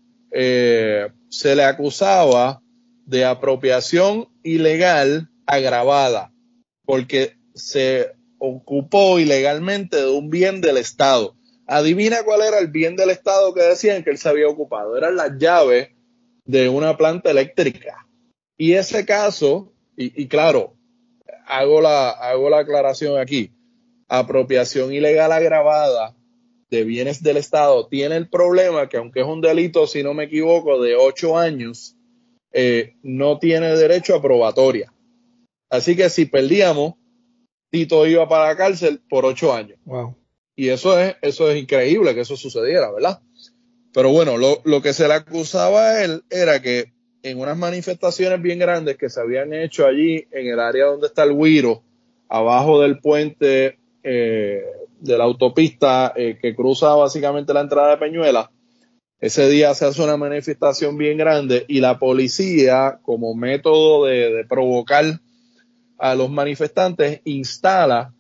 se le acusaba de apropiación ilegal agravada porque se ocupó ilegalmente de un bien del Estado. Adivina cuál era el bien del Estado que decían que él se había ocupado. Eran las llaves de una planta eléctrica. Y ese caso, y claro, hago la aclaración aquí, apropiación ilegal agravada de bienes del Estado tiene el problema que aunque es un delito, si no me equivoco, de 8 años, no tiene derecho a probatoria. Así que si perdíamos, Tito iba para la cárcel por 8 años. Wow. Y eso es increíble que eso sucediera, ¿verdad? Pero bueno, lo que se le acusaba a él era que en unas manifestaciones bien grandes que se habían hecho allí en el área donde está el Guiro, abajo del puente de la autopista que cruza básicamente la entrada de Peñuelas, ese día se hace una manifestación bien grande y la policía, como método de provocar a los manifestantes, instala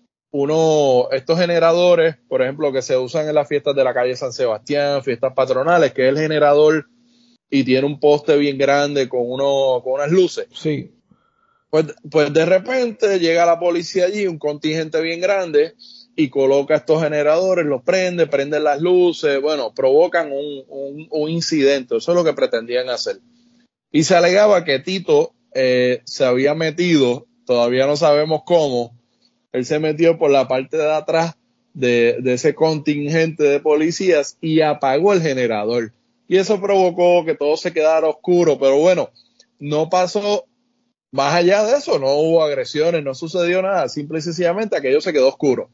estos generadores, por ejemplo, que se usan en las fiestas de la calle San Sebastián, fiestas patronales, que es el generador y tiene un poste bien grande con unas luces. Sí. Pues de repente llega la policía allí, un contingente bien grande, y coloca estos generadores, los prenden las luces, bueno, provocan un incidente. Eso es lo que pretendían hacer. Y se alegaba que Tito se había metido, todavía no sabemos cómo, él se metió por la parte de atrás de ese contingente de policías y apagó el generador. Y eso provocó que todo se quedara oscuro, pero bueno, no pasó más allá de eso, no hubo agresiones, no sucedió nada, simple y sencillamente aquello se quedó oscuro.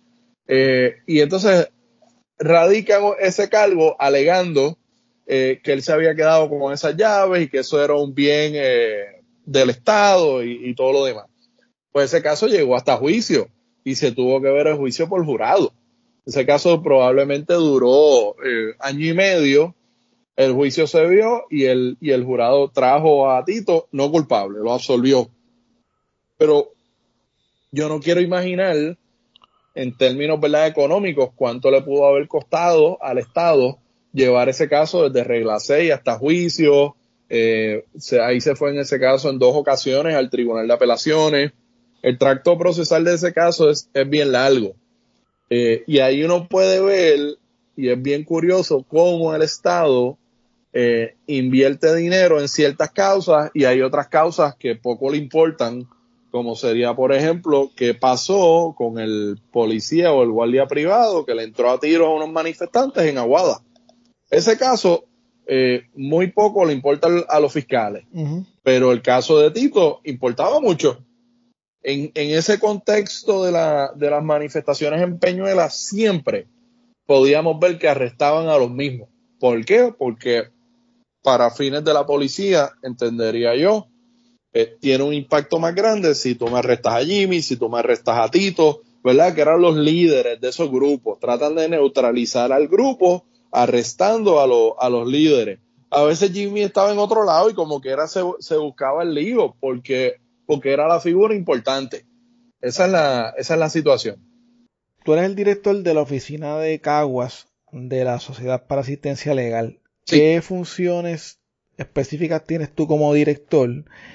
Y entonces radican ese cargo alegando que él se había quedado con esas llaves y que eso era un bien del Estado y todo lo demás. Pues ese caso llegó hasta juicio y se tuvo que ver el juicio por jurado. Ese caso probablemente duró año y medio. El juicio se vio y el jurado trajo a Tito no culpable, lo absolvió. Pero yo no quiero imaginar, en términos, ¿verdad?, económicos, cuánto le pudo haber costado al Estado llevar ese caso desde regla 6 hasta juicio. Ahí se fue en ese caso en 2 ocasiones al Tribunal de Apelaciones. El tracto procesal de ese caso es bien largo. Y ahí uno puede ver, y es bien curioso, cómo el Estado invierte dinero en ciertas causas y hay otras causas que poco le importan, como sería, por ejemplo, qué pasó con el policía o el guardia privado que le entró a tiros a unos manifestantes en Aguada. Ese caso muy poco le importa a los fiscales. Uh-huh. Pero el caso de Tito importaba mucho. En ese contexto de las manifestaciones en Peñuelas, siempre podíamos ver que arrestaban a los mismos. ¿Por qué? Porque para fines de la policía, entendería yo, tiene un impacto más grande si tú me arrestas a Jimmy, si tú me arrestas a Tito, ¿verdad? Que eran los líderes de esos grupos. Tratan de neutralizar al grupo arrestando a los líderes. A veces Jimmy estaba en otro lado y como que se buscaba el lío porque era la figura importante. Esa es la situación. Tú eres el director de la oficina de Caguas de la Sociedad para Asistencia Legal. Sí. ¿Qué funciones específicas tienes tú como director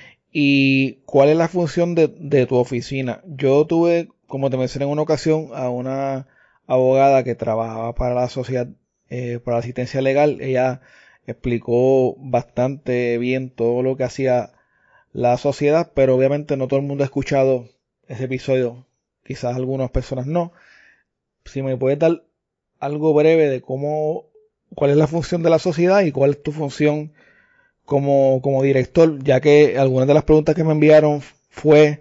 y cuál es la función de tu oficina? Yo tuve, como te mencioné en una ocasión, a una abogada que trabajaba para la Sociedad para la Asistencia Legal. Ella explicó bastante bien todo lo que hacía la sociedad, pero obviamente no todo el mundo ha escuchado ese episodio, quizás algunas personas no. Si me puedes dar algo breve de cuál es la función de la sociedad y cuál es tu función como director, ya que algunas de las preguntas que me enviaron fue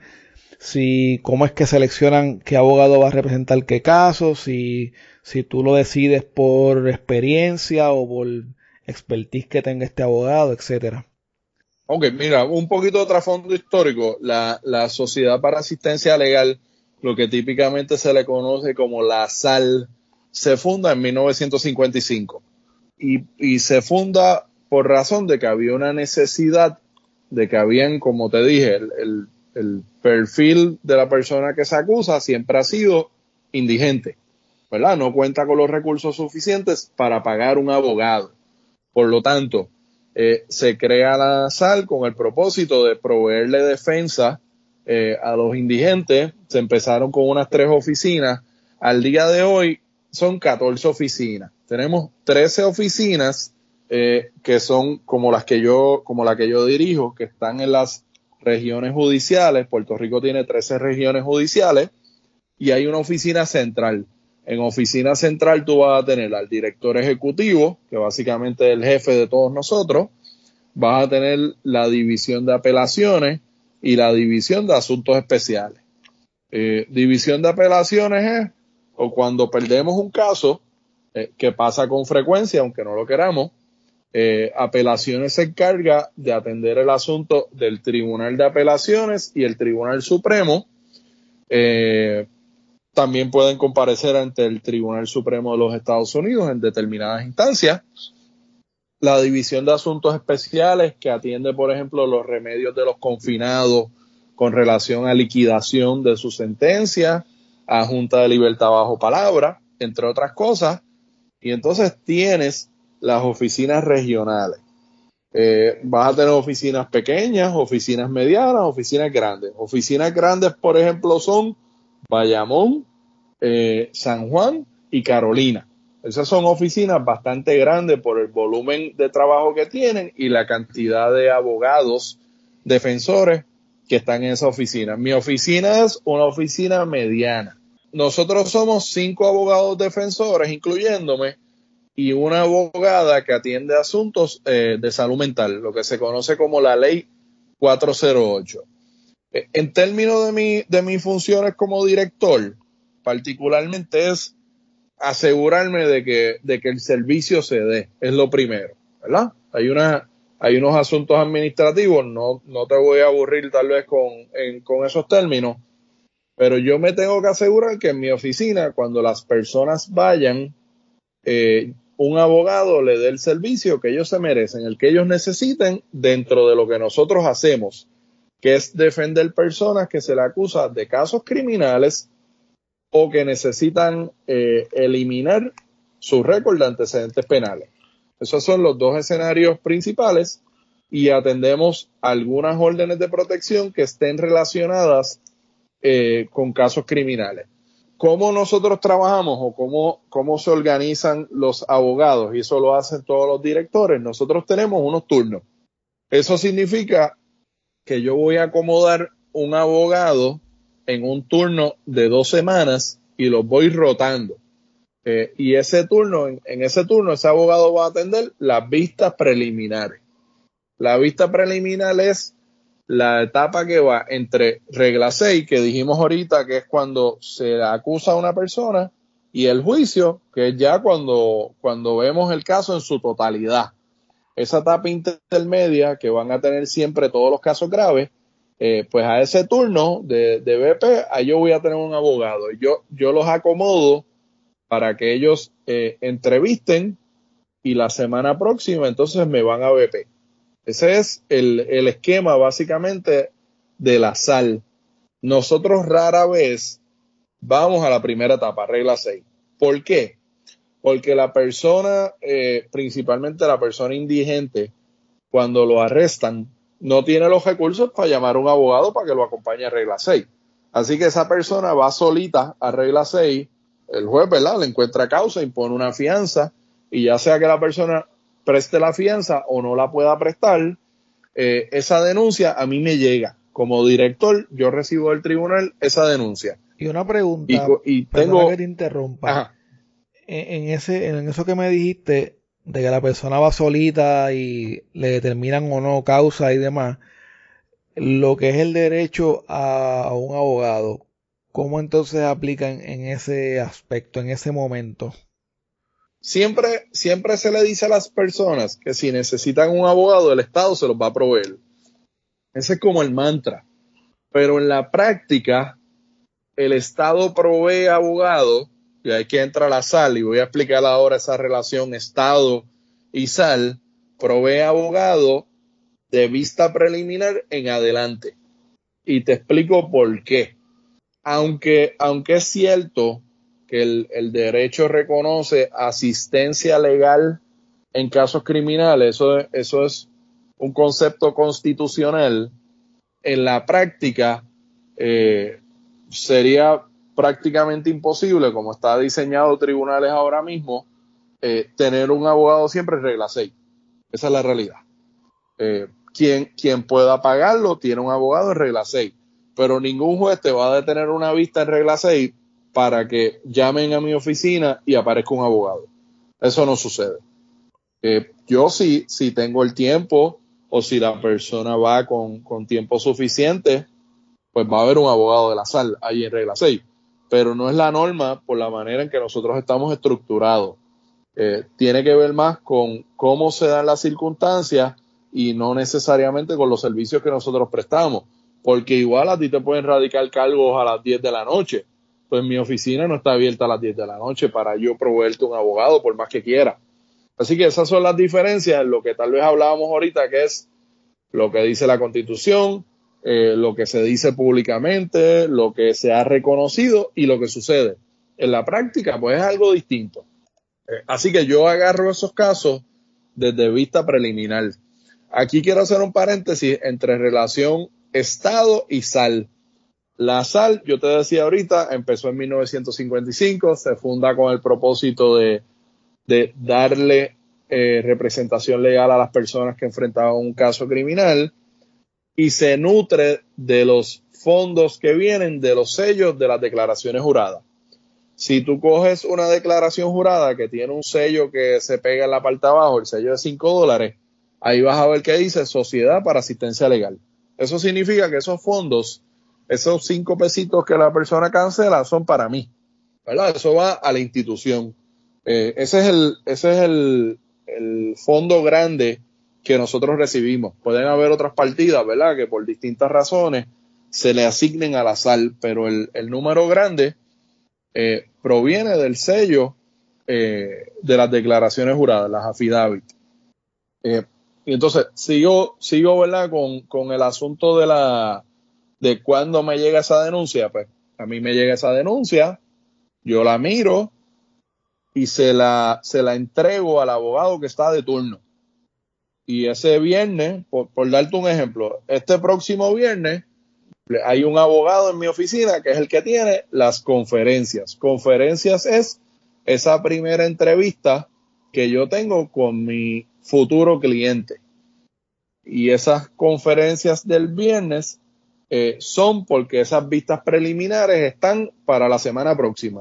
cómo es que seleccionan qué abogado va a representar qué caso, si tú lo decides por experiencia o por expertise que tenga este abogado, etcétera. Ok, mira, un poquito de trasfondo histórico. La Sociedad para Asistencia Legal, lo que típicamente se le conoce como la SAL, se funda en 1955 y se funda por razón de que había una necesidad de que habían, como te dije, el perfil de la persona que se acusa siempre ha sido indigente, ¿verdad? No cuenta con los recursos suficientes para pagar un abogado. Por lo tanto, se crea la SAL con el propósito de proveerle defensa a los indigentes. Se empezaron con unas 3 oficinas. Al día de hoy son 14 oficinas. Tenemos 13 oficinas que son como la que yo dirijo, que están en las regiones judiciales. Puerto Rico tiene 13 regiones judiciales y hay una oficina central. En oficina central tú vas a tener al director ejecutivo, que básicamente es el jefe de todos nosotros. Vas a tener la división de apelaciones y la división de asuntos especiales. División de apelaciones es o cuando perdemos un caso, que pasa con frecuencia, aunque no lo queramos. Apelaciones se encarga de atender el asunto del Tribunal de Apelaciones y el Tribunal Supremo. También pueden comparecer ante el Tribunal Supremo de los Estados Unidos en determinadas instancias. La División de Asuntos Especiales, que atiende, por ejemplo, los remedios de los confinados con relación a liquidación de su sentencia, a Junta de Libertad bajo palabra, entre otras cosas. Y entonces tienes las oficinas regionales. Vas a tener oficinas pequeñas, oficinas medianas, oficinas grandes. Oficinas grandes, por ejemplo, son Bayamón, San Juan y Carolina. Esas son oficinas bastante grandes por el volumen de trabajo que tienen y la cantidad de abogados defensores que están en esa oficina. Mi oficina es una oficina mediana. Nosotros somos 5 abogados defensores, incluyéndome, y una abogada que atiende asuntos de salud mental, lo que se conoce como la Ley 408. En términos de mis funciones como director, particularmente es asegurarme de que el servicio se dé, es lo primero, ¿verdad? Hay unos asuntos administrativos, no te voy a aburrir tal vez con esos términos, pero yo me tengo que asegurar que en mi oficina, cuando las personas vayan, un abogado le dé el servicio que ellos se merecen, el que ellos necesiten dentro de lo que nosotros hacemos, que es defender personas que se le acusa de casos criminales o que necesitan eliminar su récord de antecedentes penales. Esos son los 2 escenarios principales y atendemos algunas órdenes de protección que estén relacionadas con casos criminales. ¿Cómo nosotros trabajamos o cómo se organizan los abogados? Y eso lo hacen todos los directores. Nosotros tenemos unos turnos. Eso significa que yo voy a acomodar un abogado en un turno de 2 semanas y los voy rotando. Y ese turno, en ese turno, ese abogado va a atender las vistas preliminares. La vista preliminar es la etapa que va entre regla 6, que dijimos ahorita, que es cuando se acusa a una persona, y el juicio, que es ya cuando vemos el caso en su totalidad. Esa etapa intermedia, que van a tener siempre todos los casos graves, pues a ese turno de BP, ahí yo voy a tener un abogado. Yo los acomodo para que ellos entrevisten, y la semana próxima entonces me van a BP. Ese es el esquema básicamente de la SAL. Nosotros rara vez vamos a la primera etapa, regla 6. ¿Por qué? Porque la persona, principalmente la persona indigente, cuando lo arrestan, no tiene los recursos para llamar a un abogado para que lo acompañe a regla 6. Así que esa persona va solita a regla 6, el juez, ¿verdad?, le encuentra causa, impone una fianza, y ya sea que la persona preste la fianza o no la pueda prestar, esa denuncia a mí me llega. Como director, yo recibo del tribunal esa denuncia. Y una pregunta, y perdona tengo... que te interrumpa. Ajá. En eso que me dijiste, de que la persona va solita y le determinan o no causa y demás, lo que es el derecho a un abogado, ¿cómo entonces aplica en ese aspecto, en ese momento? Siempre se le dice a las personas que si necesitan un abogado, el Estado se los va a proveer. Ese es como el mantra. Pero en la práctica, el Estado provee abogado, y ahí que entra la SAL, y voy a explicar ahora esa relación Estado y SAL, provee abogado de vista preliminar en adelante. Y te explico por qué. Aunque es cierto que el derecho reconoce asistencia legal en casos criminales, eso es un concepto constitucional, en la práctica sería prácticamente imposible, como está diseñado tribunales ahora mismo, tener un abogado siempre en regla 6. Esa es la realidad. Quien pueda pagarlo tiene un abogado en regla 6, pero ningún juez te va a detener una vista en regla 6 para que llamen a mi oficina y aparezca un abogado. Eso no sucede. Yo si tengo el tiempo, o si la persona va con tiempo suficiente, pues va a haber un abogado de la SAL ahí en regla 6. Pero no es la norma por la manera en que nosotros estamos estructurados. Tiene que ver más con cómo se dan las circunstancias y no necesariamente con los servicios que nosotros prestamos. Porque igual a ti te pueden radicar cargos a las 10 de la noche. Pues mi oficina no está abierta a las 10 de la noche para yo proveerte un abogado por más que quiera. Así que esas son las diferencias, lo que tal vez hablábamos ahorita, que es lo que dice la Constitución, lo que se dice públicamente, lo que se ha reconocido y lo que sucede. En la práctica, pues es algo distinto. Así que yo agarro esos casos desde vista preliminar. Aquí quiero hacer un paréntesis entre relación Estado y SAL. La SAL, yo te decía ahorita, empezó en 1955, se funda con el propósito de darle representación legal a las personas que enfrentaban un caso criminal, y se nutre de los fondos que vienen de los sellos de las declaraciones juradas. Si tú coges una declaración jurada que tiene un sello que se pega en la parte de abajo, el sello de $5, ahí vas a ver que dice Sociedad para Asistencia Legal. Eso significa que esos fondos, esos 5 pesitos que la persona cancela, son para mí, ¿verdad? Eso va a la institución. Ese es el fondo grande que nosotros recibimos. Pueden haber otras partidas, ¿verdad?, que por distintas razones se le asignen a la SAL, pero el número grande proviene del sello de las declaraciones juradas, las affidavit. Y entonces sigo, ¿verdad?, con el asunto de cuándo me llega esa denuncia. Pues a mí me llega esa denuncia, yo la miro y se la entrego al abogado que está de turno. Y ese viernes, por darte un ejemplo, este próximo viernes hay un abogado en mi oficina que es el que tiene las conferencias. Conferencias es esa primera entrevista que yo tengo con mi futuro cliente. Y esas conferencias del viernes son porque esas vistas preliminares están para la semana próxima.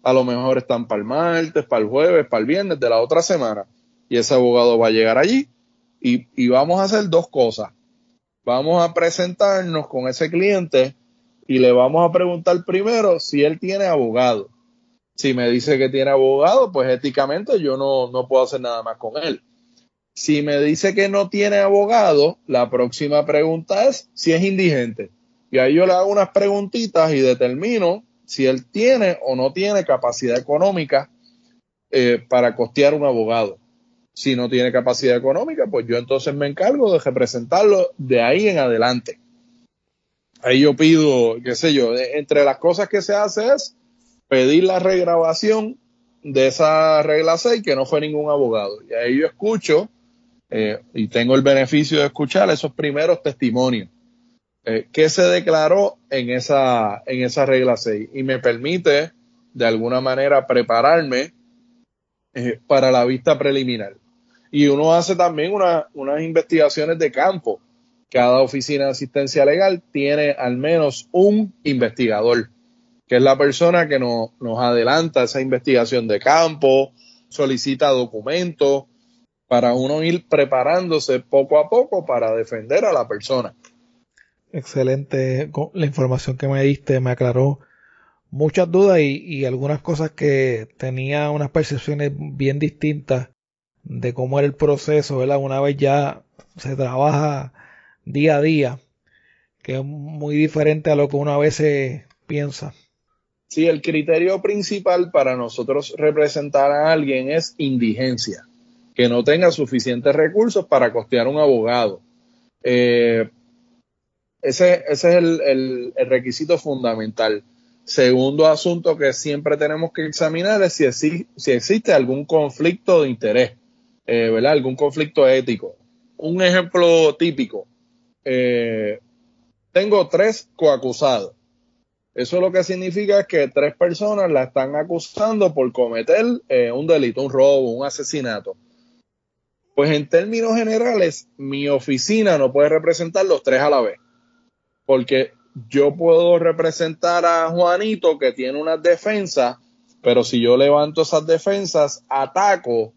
a lo mejor están para el martes, para el jueves, para el viernes de la otra semana. Y ese abogado va a llegar allí y vamos a hacer dos cosas. Vamos a presentarnos con ese cliente y le vamos a preguntar primero si él tiene abogado. Si me dice que tiene abogado, pues éticamente yo no puedo hacer nada más con él. Si me dice que no tiene abogado, la próxima pregunta es si es indigente. Y ahí yo le hago unas preguntitas y determino si él tiene o no tiene capacidad económica para costear un abogado. Si no tiene capacidad económica, pues yo entonces me encargo de representarlo de ahí en adelante. Ahí yo pido, qué sé yo, entre las cosas que se hace es pedir la regrabación de esa regla 6 que no fue ningún abogado. Y ahí yo escucho y tengo el beneficio de escuchar esos primeros testimonios. ¿Qué se declaró en esa regla 6? Y me permite, de alguna manera, prepararme para la vista preliminar. Y uno hace también unas investigaciones de campo. Cada oficina de asistencia legal tiene al menos un investigador, que es la persona que nos adelanta esa investigación de campo, solicita documentos, para uno ir preparándose poco a poco para defender a la persona. Excelente, la información que me diste me aclaró muchas dudas y algunas cosas que tenía unas percepciones bien distintas de cómo era el proceso, ¿verdad? Una vez ya se trabaja día a día, que es muy diferente a lo que uno a veces piensa. Sí, el criterio principal para nosotros representar a alguien es indigencia, que no tenga suficientes recursos para costear un abogado. Ese es el requisito fundamental. Segundo asunto que siempre tenemos que examinar es si existe algún conflicto de interés, ¿verdad? Algún conflicto ético. Un ejemplo típico. Tengo 3 coacusados. Eso lo que significa es que 3 personas la están acusando por cometer un delito, un robo, un asesinato. Pues en términos generales, mi oficina no puede representar los 3 a la vez. Porque yo puedo representar a Juanito que tiene unas defensas, pero si yo levanto esas defensas, ataco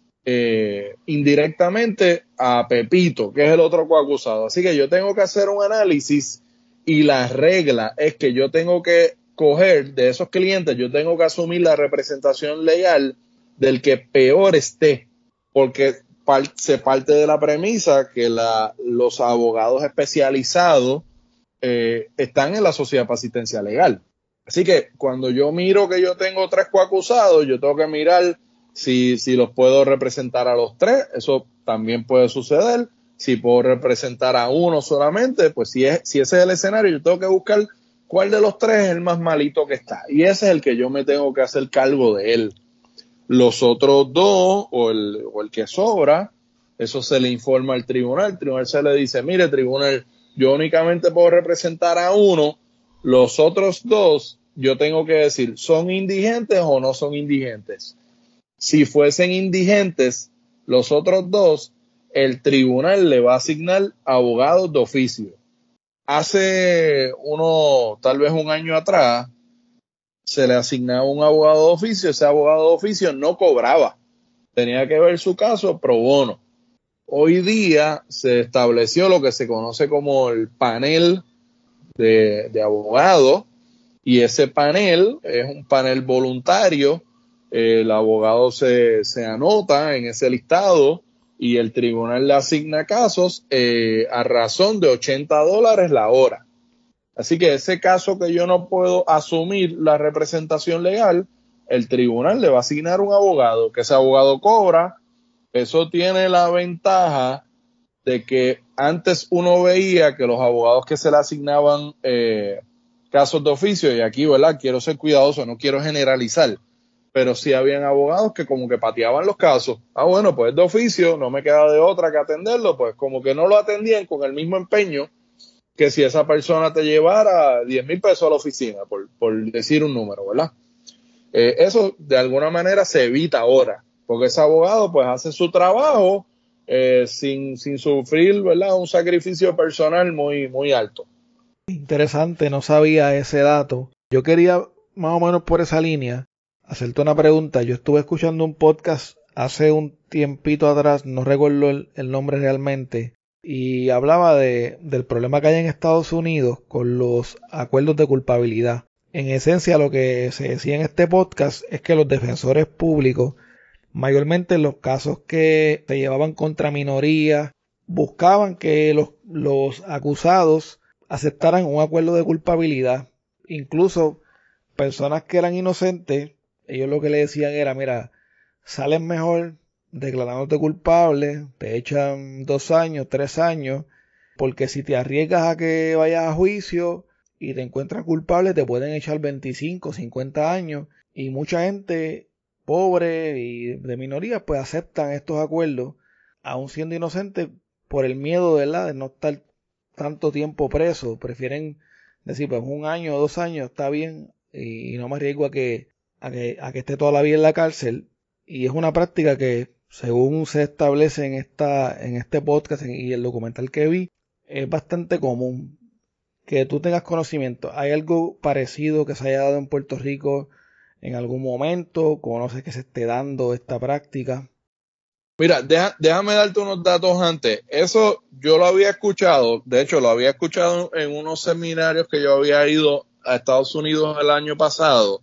indirectamente a Pepito, que es el otro coacusado. Así que yo tengo que hacer un análisis y la regla es que yo tengo que coger de esos clientes, yo tengo que asumir la representación legal del que peor esté, porque se parte de la premisa que los abogados especializados están en la sociedad para asistencia legal. Así que cuando yo miro que yo tengo 3 coacusados, yo tengo que mirar si los puedo representar a los 3, eso también puede suceder. Si puedo representar a uno solamente, pues si ese es el escenario, yo tengo que buscar cuál de los 3 es el más malito que está. Y ese es el que yo me tengo que hacer cargo de él. Los otros 2 o el que sobra, eso se le informa al tribunal. El tribunal se le dice, mire, tribunal, yo únicamente puedo representar a uno, los otros 2 yo tengo que decir, ¿son indigentes o no son indigentes? Si fuesen indigentes, los otros 2, el tribunal le va a asignar abogados de oficio. Hace tal vez un año atrás, se le asignaba un abogado de oficio, ese abogado de oficio no cobraba, tenía que ver su caso pro bono. Hoy día se estableció lo que se conoce como el panel de abogados, y ese panel es un panel voluntario. El abogado se anota en ese listado y el tribunal le asigna casos a razón de $80 la hora. Así que ese caso que yo no puedo asumir la representación legal, el tribunal le va a asignar un abogado, que ese abogado cobra. Eso tiene la ventaja de que antes uno veía que los abogados que se le asignaban casos de oficio, y aquí, ¿verdad? Quiero ser cuidadoso, no quiero generalizar, pero sí habían abogados que como que pateaban los casos. Bueno, pues de oficio, no me queda de otra que atenderlo, pues como que no lo atendían con el mismo empeño que si esa persona te llevara $10,000 a la oficina, por decir un número, ¿verdad? Eso de alguna manera se evita ahora, porque ese abogado pues hace su trabajo sin sufrir, ¿verdad?, un sacrificio personal muy, muy alto. Interesante, no sabía ese dato. Yo quería más o menos por esa línea hacerte una pregunta. Yo estuve escuchando un podcast hace un tiempito atrás, no recuerdo el nombre realmente, y hablaba del problema que hay en Estados Unidos con los acuerdos de culpabilidad. En esencia, lo que se decía en este podcast es que los defensores públicos, mayormente en los casos que se llevaban contra minorías, buscaban que los acusados aceptaran un acuerdo de culpabilidad. Incluso personas que eran inocentes, ellos lo que le decían era, mira, sales mejor declarándote culpable, te echan 2 años, 3 años, porque si te arriesgas a que vayas a juicio y te encuentras culpable, te pueden echar 25, 50 años, y mucha gente pobre y de minoría pues aceptan estos acuerdos, aun siendo inocentes, por el miedo, ¿verdad?, de no estar tanto tiempo preso. Prefieren decir, pues 1 año o 2 años está bien, y no me arriesgo a que esté toda la vida en la cárcel. Y es una práctica que, según se establece en este podcast y el documental que vi, es bastante común. Que tú tengas conocimiento. ¿Hay algo parecido que se haya dado en Puerto Rico en algún momento? ¿Conoces que se esté dando esta práctica? Mira, déjame darte unos datos antes. Eso yo lo había escuchado, de hecho lo había escuchado en unos seminarios que yo había ido a Estados Unidos el año pasado,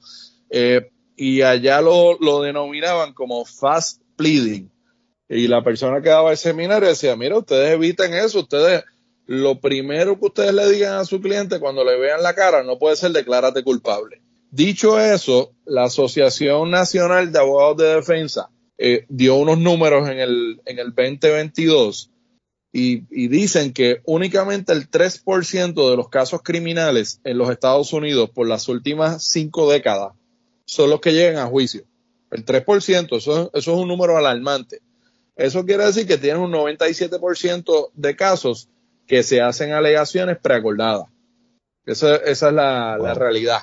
y allá lo denominaban como fast pleading. Y la persona que daba el seminario decía, mira, ustedes eviten eso, ustedes, lo primero que ustedes le digan a su cliente cuando le vean la cara no puede ser declárate culpable. Dicho eso, la Asociación Nacional de Abogados de Defensa dio unos números en el 2022 y dicen que únicamente el 3% de los casos criminales en los Estados Unidos por las últimas 5 décadas son los que llegan a juicio. El 3%, eso es un número alarmante. Eso quiere decir que tienen un 97% de casos que se hacen alegaciones preacordadas. Esa es la realidad.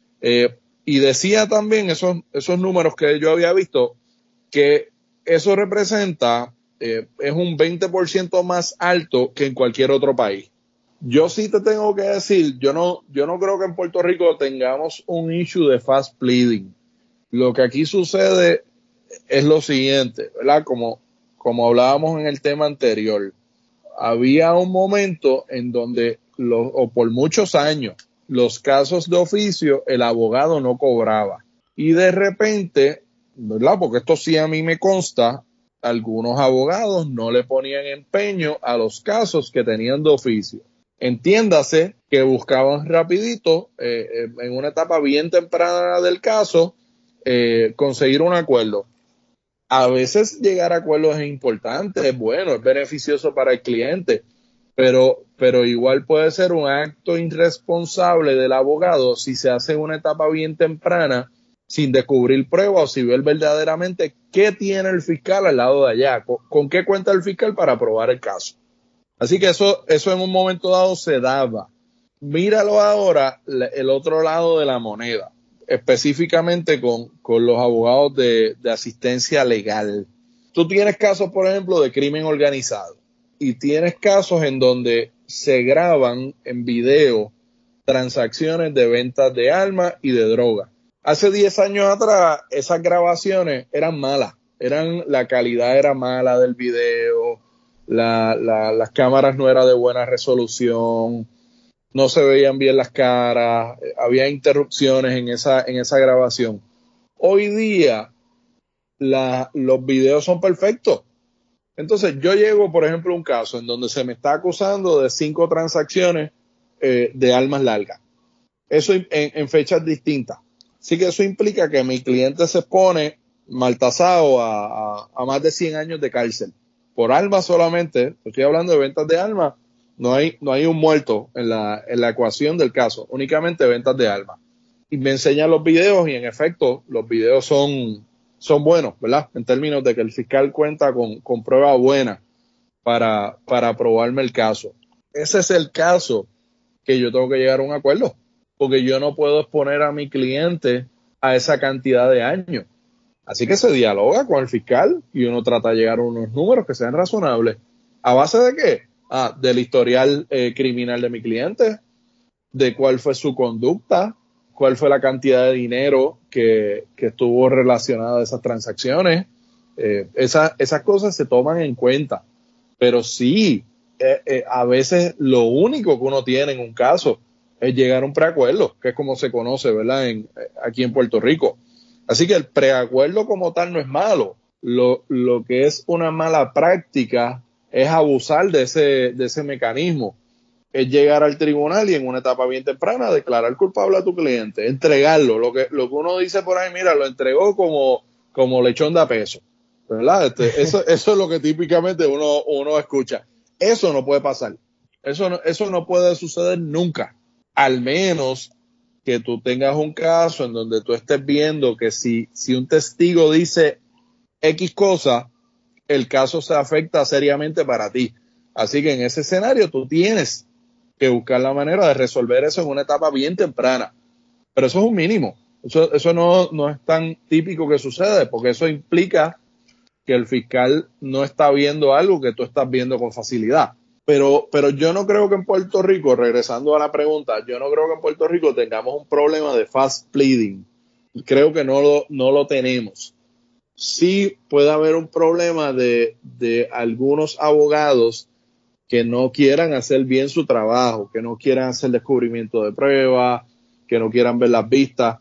Y decía también esos números que yo había visto, que eso representa, es un 20% más alto que en cualquier otro país. Yo sí te tengo que decir, yo no creo que en Puerto Rico tengamos un issue de fast pleading. Lo que aquí sucede es lo siguiente, ¿verdad? Como hablábamos en el tema anterior, había un momento en donde, o por muchos años, los casos de oficio, el abogado no cobraba. Y de repente, ¿verdad?, porque esto sí a mí me consta, algunos abogados no le ponían empeño a los casos que tenían de oficio. Entiéndase que buscaban rapidito, en una etapa bien temprana del caso, conseguir un acuerdo. A veces llegar a acuerdos es importante, es bueno, es beneficioso para el cliente, pero igual puede ser un acto irresponsable del abogado si se hace en una etapa bien temprana, sin descubrir pruebas o si ver verdaderamente qué tiene el fiscal al lado de allá, con qué cuenta el fiscal para probar el caso. Así que eso en un momento dado se daba. Míralo ahora, el otro lado de la moneda, específicamente con los abogados de asistencia legal. Tú tienes casos, por ejemplo, de crimen organizado y tienes casos en donde se graban en video transacciones de ventas de armas y de droga. Hace 10 años atrás, esas grabaciones eran malas. La calidad era mala del video, las cámaras no eran de buena resolución, no se veían bien las caras, había interrupciones en esa grabación. Hoy día, los videos son perfectos. Entonces, yo llego, por ejemplo, a un caso en donde se me está acusando de 5 transacciones de armas largas. Eso en fechas distintas. Así que eso implica que mi cliente se expone mal tasado a más de 100 años de cárcel. Por armas solamente, estoy hablando de ventas de armas, no hay un muerto en la ecuación del caso, únicamente ventas de armas. Y me enseñan los videos y en efecto los videos son buenos, ¿verdad? En términos de que el fiscal cuenta con pruebas buenas para probarme el caso. Ese es el caso que yo tengo que llegar a un acuerdo, porque yo no puedo exponer a mi cliente a esa cantidad de años. Así que se dialoga con el fiscal y uno trata de llegar a unos números que sean razonables. ¿A base de qué? Del historial criminal de mi cliente, de cuál fue su conducta, cuál fue la cantidad de dinero que estuvo relacionada a esas transacciones. Esas cosas se toman en cuenta, pero sí, a veces lo único que uno tiene en un caso es llegar a un preacuerdo, que es como se conoce, ¿verdad? Aquí en Puerto Rico. Así que el preacuerdo como tal no es malo. Lo que es una mala práctica es abusar de ese mecanismo. Es llegar al tribunal y en una etapa bien temprana declarar culpable a tu cliente, entregarlo. Lo que uno dice por ahí, mira, lo entregó como lechón de a peso, ¿verdad? Eso es lo que típicamente uno escucha. Eso no puede pasar. Eso no puede suceder nunca. Al menos que tú tengas un caso en donde tú estés viendo que si un testigo dice X cosa, el caso se afecta seriamente para ti. Así que en ese escenario tú tienes que buscar la manera de resolver eso en una etapa bien temprana. Pero eso es un mínimo. Eso no es tan típico que sucede, porque eso implica que el fiscal no está viendo algo que tú estás viendo con facilidad. Pero yo no creo que en Puerto Rico, regresando a la pregunta, yo no creo que en Puerto Rico tengamos un problema de fast pleading. Creo que no lo tenemos. Sí puede haber un problema de algunos abogados que no quieran hacer bien su trabajo, que no quieran hacer descubrimiento de pruebas, que no quieran ver las vistas.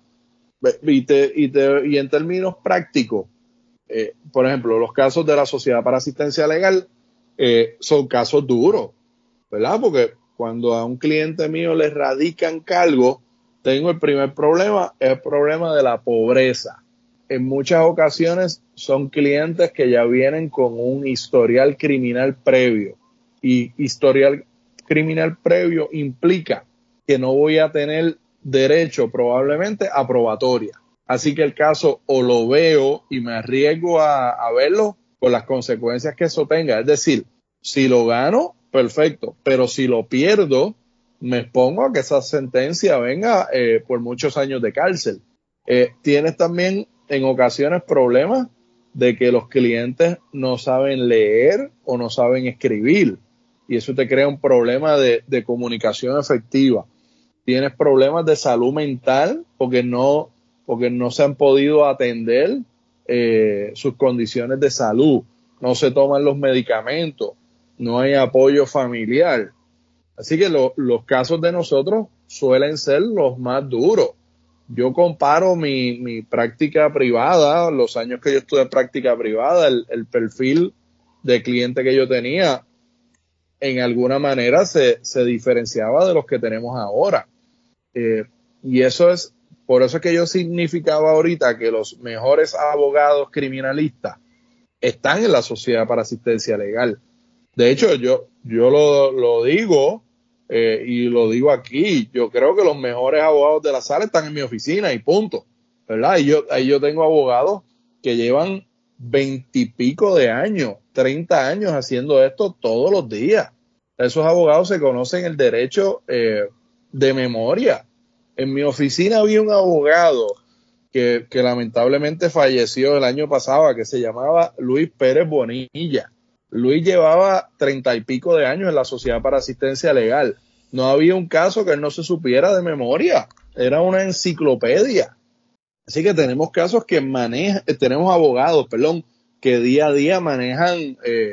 Y en términos prácticos, por ejemplo, los casos de la Sociedad para Asistencia Legal son casos duros, ¿verdad? Porque cuando a un cliente mío le radican cargos, tengo el primer problema, es el problema de la pobreza. En muchas ocasiones son clientes que ya vienen con un historial criminal previo. Y historial criminal previo implica que no voy a tener derecho probablemente a probatoria. Así que el caso o lo veo y me arriesgo a verlo con las consecuencias que eso tenga. Es decir, si lo gano, perfecto, pero si lo pierdo, me expongo a que esa sentencia venga por muchos años de cárcel. Tienes también en ocasiones problemas de que los clientes no saben leer o no saben escribir. Y eso te crea un problema de comunicación efectiva. Tienes problemas de salud mental porque no se han podido atender sus condiciones de salud. No se toman los medicamentos. No hay apoyo familiar. Así que los casos de nosotros suelen ser los más duros. Yo comparo mi práctica privada, los años que yo estuve en práctica privada, el perfil de cliente que yo tenía, en alguna manera se diferenciaba de los que tenemos ahora. Y por eso es que yo significaba ahorita que los mejores abogados criminalistas están en la Sociedad para Asistencia Legal. De hecho, yo lo digo y lo digo aquí. Yo creo que los mejores abogados de la sala están en mi oficina y punto, ¿verdad? Ahí yo tengo abogados que llevan 20 y pico de años, 30 años haciendo esto todos los días. Esos abogados se conocen el derecho de memoria. En mi oficina había un abogado que lamentablemente falleció el año pasado, que se llamaba Luis Pérez Bonilla. Luis llevaba 30 y pico de años en la Sociedad para Asistencia Legal. No había un caso que él no se supiera de memoria. Era una enciclopedia. Así que tenemos casos que tenemos abogados, que día a día manejan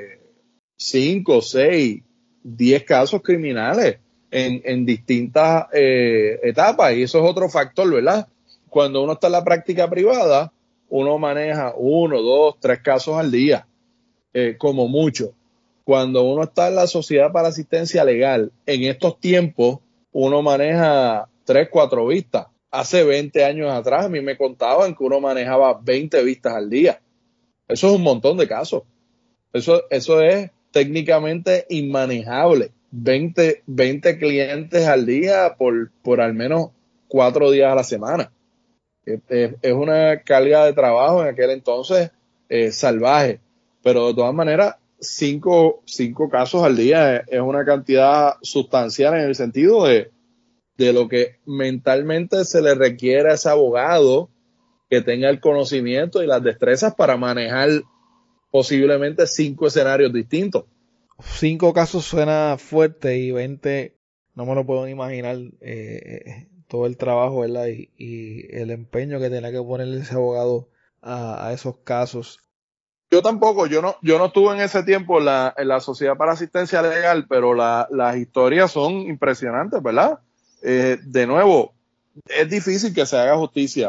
5, 6, 10 casos criminales en distintas etapas. Y eso es otro factor, ¿verdad? Cuando uno está en la práctica privada, uno maneja 1, 2, 3 casos al día. Como mucho. Cuando uno está en la Sociedad para Asistencia Legal, en estos tiempos, uno maneja 3, 4 vistas. Hace 20 años atrás, a mí me contaban que uno manejaba 20 vistas al día. Eso es un montón de casos. Eso es técnicamente inmanejable. 20 clientes al día por al menos 4 días a la semana. Es una carga de trabajo en aquel entonces salvaje. Pero de todas maneras, 5 casos al día es una cantidad sustancial en el sentido de lo que mentalmente se le requiere a ese abogado que tenga el conocimiento y las destrezas para manejar posiblemente 5 escenarios distintos. 5 casos suena fuerte y 20 no me lo puedo ni imaginar. todo el trabajo, ¿verdad? Y el empeño que tenía que ponerle ese abogado a esos casos. Yo tampoco, yo no estuve en ese tiempo en la Sociedad para Asistencia Legal, pero las historias son impresionantes, ¿verdad? De nuevo, es difícil que se haga justicia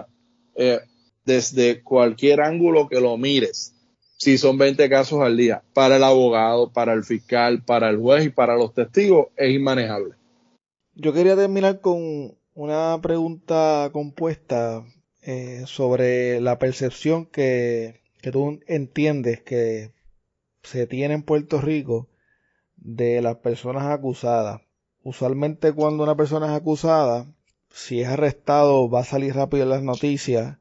desde cualquier ángulo que lo mires. Si son 20 casos al día, para el abogado, para el fiscal, para el juez y para los testigos, es inmanejable. Yo quería terminar con una pregunta compuesta sobre la percepción que tú entiendes que se tiene en Puerto Rico de las personas acusadas. Usualmente cuando una persona es acusada, si es arrestado va a salir rápido en las noticias,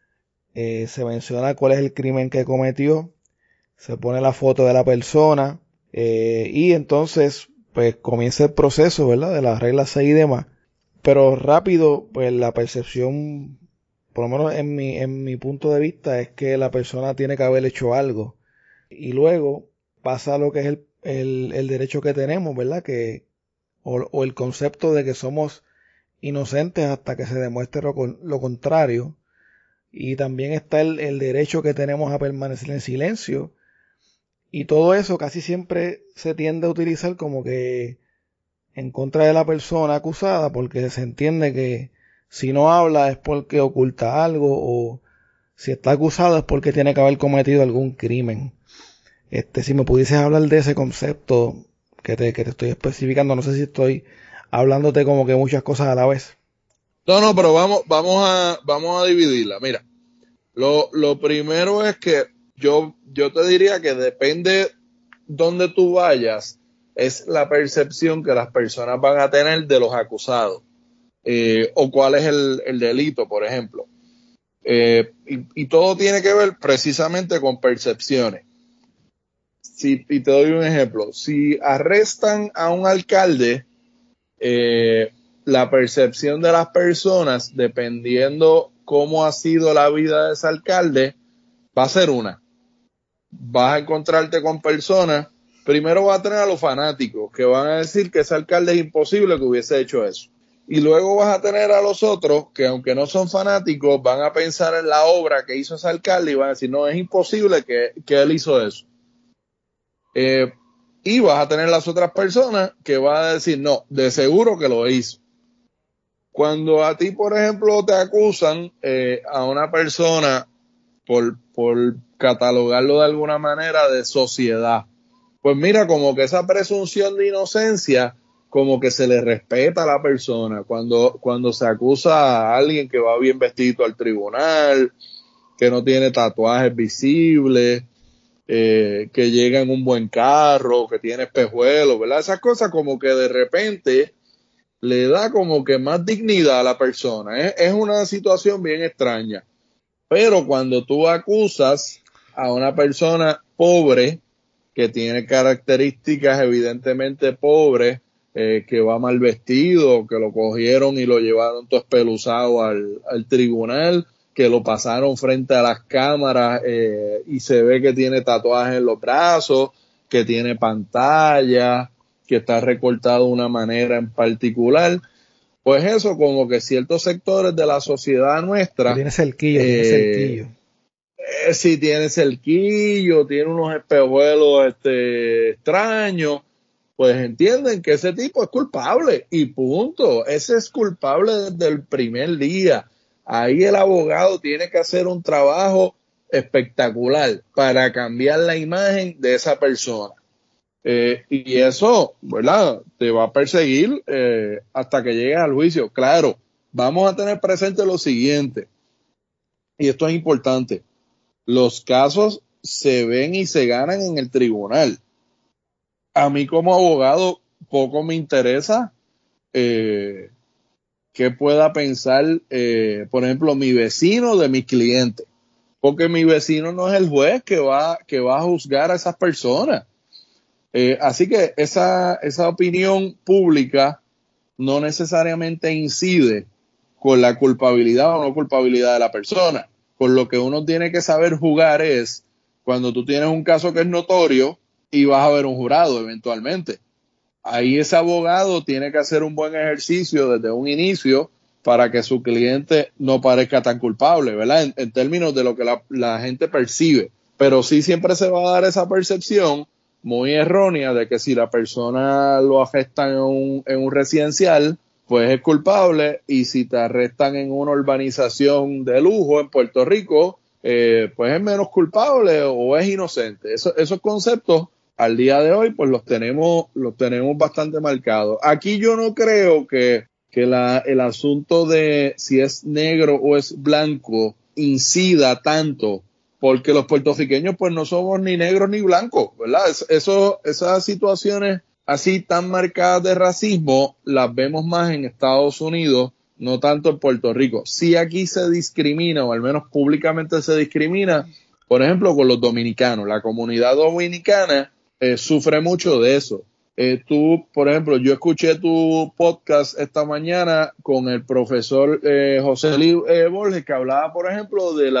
se menciona cuál es el crimen que cometió, se pone la foto de la persona y entonces pues comienza el proceso, ¿verdad? De las reglas 6 y demás. Pero rápido, pues la percepción, por lo menos en mi punto de vista, es que la persona tiene que haber hecho algo. Y luego pasa lo que es el derecho que tenemos, ¿verdad? O el concepto de que somos inocentes hasta que se demuestre lo contrario. Y también está el derecho que tenemos a permanecer en silencio. Y todo eso casi siempre se tiende a utilizar como que en contra de la persona acusada, porque se entiende que si no habla es porque oculta algo, o si está acusado es porque tiene que haber cometido algún crimen. Si me pudieses hablar de ese concepto que te estoy especificando, no sé si estoy hablándote como que muchas cosas a la vez. No, pero vamos a dividirla. Mira, lo primero es que yo te diría que depende donde tú vayas, es la percepción que las personas van a tener de los acusados, o cuál es el delito, por ejemplo. Y todo tiene que ver precisamente con percepciones. Y te doy un ejemplo. Si arrestan a un alcalde, la percepción de las personas, dependiendo cómo ha sido la vida de ese alcalde, va a ser una. Vas a encontrarte con personas, primero vas a tener a los fanáticos, que van a decir que ese alcalde es imposible que hubiese hecho eso. Y luego vas a tener a los otros, que aunque no son fanáticos, van a pensar en la obra que hizo ese alcalde y van a decir, no, es imposible que él hizo eso. Y vas a tener las otras personas que van a decir, no, de seguro que lo hizo. Cuando a ti, por ejemplo, te acusan a una persona por catalogarlo de alguna manera de sociedad, pues mira, como que esa presunción de inocencia, como que se le respeta a la persona. Cuando se acusa a alguien que va bien vestido al tribunal, que no tiene tatuajes visibles, que llega en un buen carro, que tiene espejuelos, ¿verdad? Esas cosas como que de repente le da como que más dignidad a la persona. Es una situación bien extraña. Pero cuando tú acusas a una persona pobre, que tiene características evidentemente pobres, que va mal vestido, que lo cogieron y lo llevaron todo espeluzado al tribunal, que lo pasaron frente a las cámaras y se ve que tiene tatuajes en los brazos, que tiene pantalla, que está recortado de una manera en particular, pues eso como que ciertos sectores de la sociedad nuestra... Tiene cerquillo, tiene cerquillo. Sí, tiene cerquillo, tiene unos espejuelos extraños, pues entienden que ese tipo es culpable y punto. Ese es culpable desde el primer día. Ahí el abogado tiene que hacer un trabajo espectacular para cambiar la imagen de esa persona. Y eso, ¿verdad? Te va a perseguir hasta que llegues al juicio. Claro, vamos a tener presente lo siguiente, y esto es importante. Los casos se ven y se ganan en el tribunal. A mí como abogado poco me interesa qué pueda pensar, por ejemplo, mi vecino de mi cliente, porque mi vecino no es el juez que va a juzgar a esas personas. Así que esa opinión pública no necesariamente incide con la culpabilidad o no culpabilidad de la persona. Con lo que uno tiene que saber jugar es cuando tú tienes un caso que es notorio y vas a ver un jurado eventualmente. Ahí ese abogado tiene que hacer un buen ejercicio desde un inicio para que su cliente no parezca tan culpable, ¿verdad? En términos de lo que la gente percibe. Pero sí siempre se va a dar esa percepción muy errónea de que si la persona lo afecta en un residencial, pues es culpable, y si te arrestan en una urbanización de lujo en Puerto Rico, pues es menos culpable o es inocente. Esos conceptos al día de hoy pues los tenemos bastante marcados. Aquí yo no creo que el asunto de si es negro o es blanco incida tanto, porque los puertorriqueños pues no somos ni negros ni blancos, ¿verdad? Esas situaciones así tan marcadas de racismo las vemos más en Estados Unidos, no tanto en Puerto Rico. Sí, aquí se discrimina, o al menos públicamente se discrimina, por ejemplo, con los dominicanos. La comunidad dominicana sufre mucho de eso. Tú, por ejemplo, yo escuché tu podcast esta mañana con el profesor José Luis Borges, que hablaba, por ejemplo, de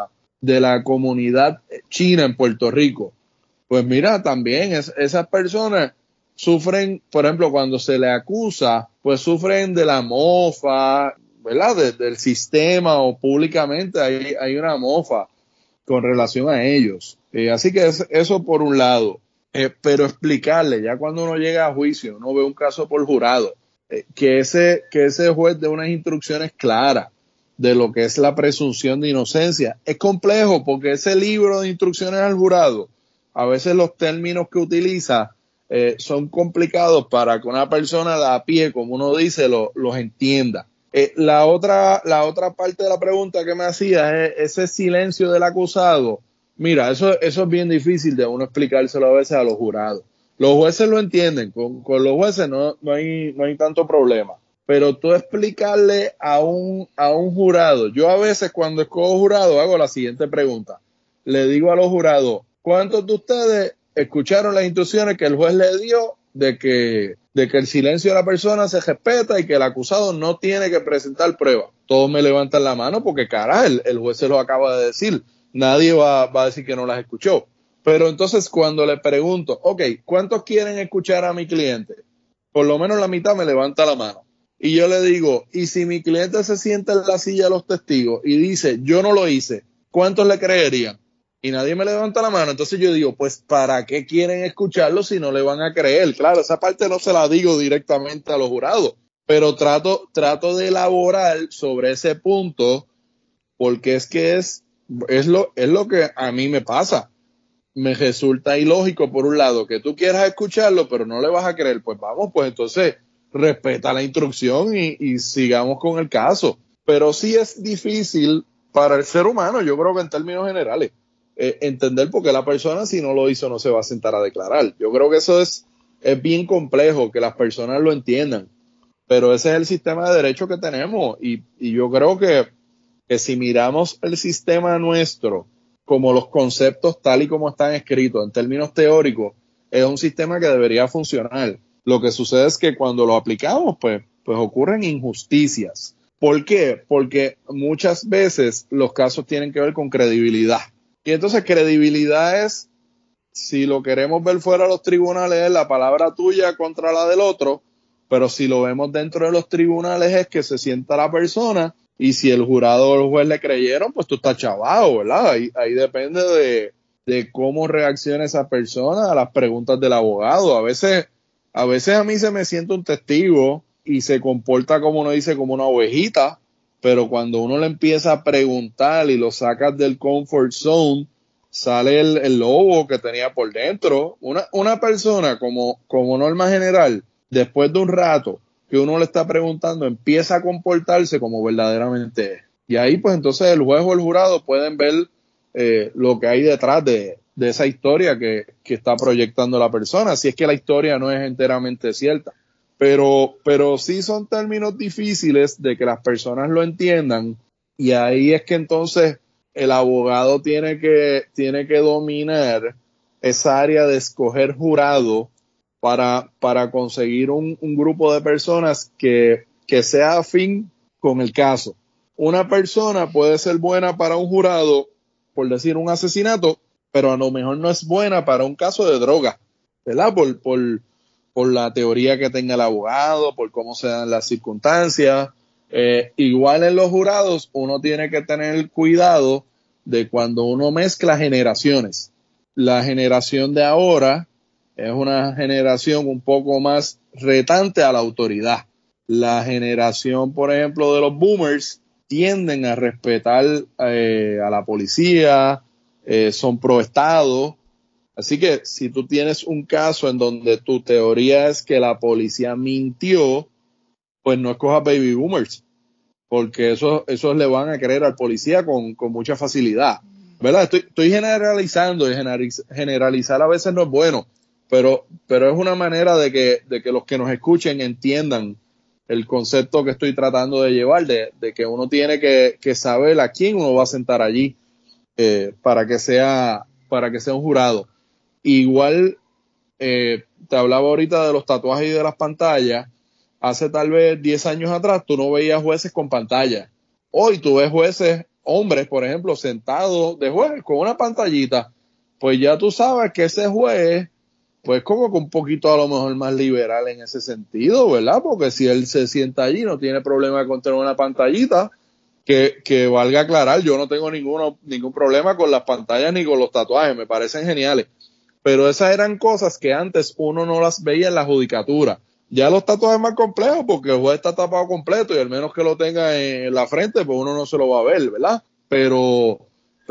la comunidad china en Puerto Rico. Pues mira, también esas personas sufren, por ejemplo, cuando se le acusa, pues sufren de la mofa, ¿verdad? Del sistema, o públicamente hay una mofa con relación a ellos. Así que eso por un lado. Pero explicarle, ya cuando uno llega a juicio, uno ve un caso por jurado, que ese juez dé unas instrucciones claras de lo que es la presunción de inocencia. Es complejo porque ese libro de instrucciones al jurado, a veces los términos que utiliza son complicados para que una persona de a pie, como uno dice, los entienda. La otra parte de la pregunta que me hacía es ese silencio del acusado. Mira, eso es bien difícil de uno explicárselo a veces a los jurados. Los jueces lo entienden, con los jueces no hay tanto problema. Pero tú explicarle a un jurado, yo a veces cuando escojo jurado hago la siguiente pregunta. Le digo a los jurados, ¿cuántos de ustedes escucharon las instrucciones que el juez le dio de que el silencio de la persona se respeta y que el acusado no tiene que presentar pruebas? Todos me levantan la mano porque, carajo, el juez se lo acaba de decir. Nadie va a decir que no las escuchó. Pero entonces cuando le pregunto, ok, ¿cuántos quieren escuchar a mi cliente? Por lo menos la mitad me levanta la mano. Y yo le digo, ¿y si mi cliente se sienta en la silla de los testigos y dice, yo no lo hice, cuántos le creerían? Y nadie me levanta la mano. Entonces yo digo, pues ¿para qué quieren escucharlo si no le van a creer? Claro, esa parte no se la digo directamente a los jurados, pero trato de elaborar sobre ese punto, porque es lo que a mí me pasa. Me resulta ilógico, por un lado, que tú quieras escucharlo, pero no le vas a creer. Pues vamos, pues entonces respeta la instrucción y sigamos con el caso. Pero sí es difícil para el ser humano, yo creo que en términos generales, entender por qué la persona, si no lo hizo, no se va a sentar a declarar. Yo creo que eso es bien complejo, que las personas lo entiendan. Pero ese es el sistema de derecho que tenemos, y yo creo que si miramos el sistema nuestro como los conceptos tal y como están escritos en términos teóricos, es un sistema que debería funcionar. Lo que sucede es que cuando lo aplicamos, pues ocurren injusticias. ¿Por qué? Porque muchas veces los casos tienen que ver con credibilidad. Y entonces credibilidad es, si lo queremos ver fuera de los tribunales, es la palabra tuya contra la del otro, pero si lo vemos dentro de los tribunales es que se sienta la persona, y si el jurado o el juez le creyeron, pues tú estás chavado, ¿verdad? Ahí depende de cómo reacciona esa persona a las preguntas del abogado. A veces a mí se me siente un testigo y se comporta, como uno dice, como una ovejita, pero cuando uno le empieza a preguntar y lo sacas del comfort zone, sale el lobo que tenía por dentro. Una persona, como norma general, después de un rato que uno le está preguntando, empieza a comportarse como verdaderamente es. Y ahí, pues entonces el juez o el jurado pueden ver lo que hay detrás de esa historia que está proyectando la persona, si es que la historia no es enteramente cierta. Pero sí son términos difíciles de que las personas lo entiendan, y ahí es que entonces el abogado tiene que dominar esa área de escoger jurado para conseguir un grupo de personas que sea afín con el caso. Una persona puede ser buena para un jurado, por decir un asesinato, pero a lo mejor no es buena para un caso de droga, ¿verdad? Por la teoría que tenga el abogado, por cómo se dan las circunstancias. Igual en los jurados, uno tiene que tener cuidado de cuando uno mezcla generaciones. La generación de ahora es una generación un poco más retante a la autoridad. La generación, por ejemplo, de los boomers tienden a respetar a la policía, son pro Estado. Así que si tú tienes un caso en donde tu teoría es que la policía mintió, pues no escojas baby boomers, porque esos le van a creer al policía con mucha facilidad. ¿Verdad? Estoy generalizando, y generalizar a veces no es bueno, pero es una manera de que los que nos escuchen entiendan el concepto que estoy tratando de llevar, de que uno tiene que saber a quién uno va a sentar allí para que sea un jurado. Igual, te hablaba ahorita de los tatuajes y de las pantallas. Hace tal vez 10 años atrás tú no veías jueces con pantalla. Hoy tú ves jueces, hombres, por ejemplo, sentados de juez con una pantallita. Pues ya tú sabes que ese juez, pues como que un poquito a lo mejor más liberal en ese sentido, ¿verdad? Porque si él se sienta allí, no tiene problema con tener una pantallita. Que valga aclarar, yo no tengo ningún problema con las pantallas ni con los tatuajes, me parecen geniales. Pero esas eran cosas que antes uno no las veía en la judicatura. Ya los tatuajes más complejos, porque el juez está tapado completo y al menos que lo tenga en la frente, pues uno no se lo va a ver, ¿verdad? Pero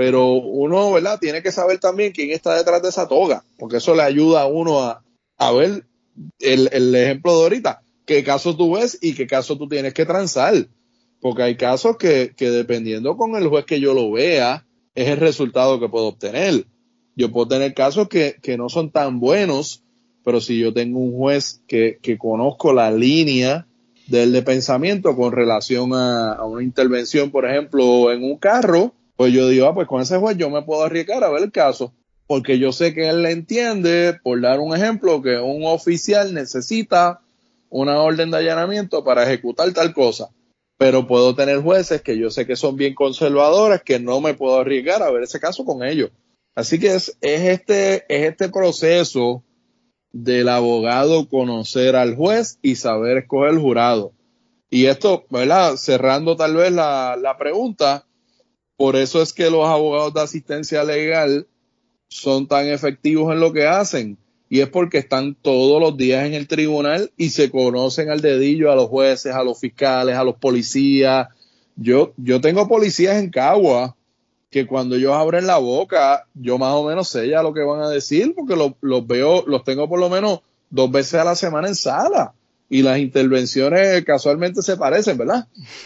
uno, ¿verdad? Tiene que saber también quién está detrás de esa toga, porque eso le ayuda a uno a ver el ejemplo de ahorita, qué caso tú ves y qué caso tú tienes que transar. Porque hay casos que dependiendo con el juez que yo lo vea, es el resultado que puedo obtener. Yo puedo tener casos que no son tan buenos, pero si yo tengo un juez que conozco la línea del de pensamiento con relación a una intervención, por ejemplo, en un carro, pues yo digo, pues con ese juez yo me puedo arriesgar a ver el caso, porque yo sé que él le entiende, por dar un ejemplo, que un oficial necesita una orden de allanamiento para ejecutar tal cosa. Pero puedo tener jueces que yo sé que son bien conservadores, que no me puedo arriesgar a ver ese caso con ellos. Así que es este proceso del abogado conocer al juez y saber escoger el jurado. Y esto, ¿verdad? Cerrando tal vez la pregunta, por eso es que los abogados de asistencia legal son tan efectivos en lo que hacen. Y es porque están todos los días en el tribunal y se conocen al dedillo a los jueces, a los fiscales, a los policías. Yo tengo policías en Cagua que cuando ellos abren la boca, yo más o menos sé ya lo que van a decir, porque los veo, los tengo por lo menos 2 veces a la semana en sala. Y las intervenciones casualmente se parecen, ¿verdad?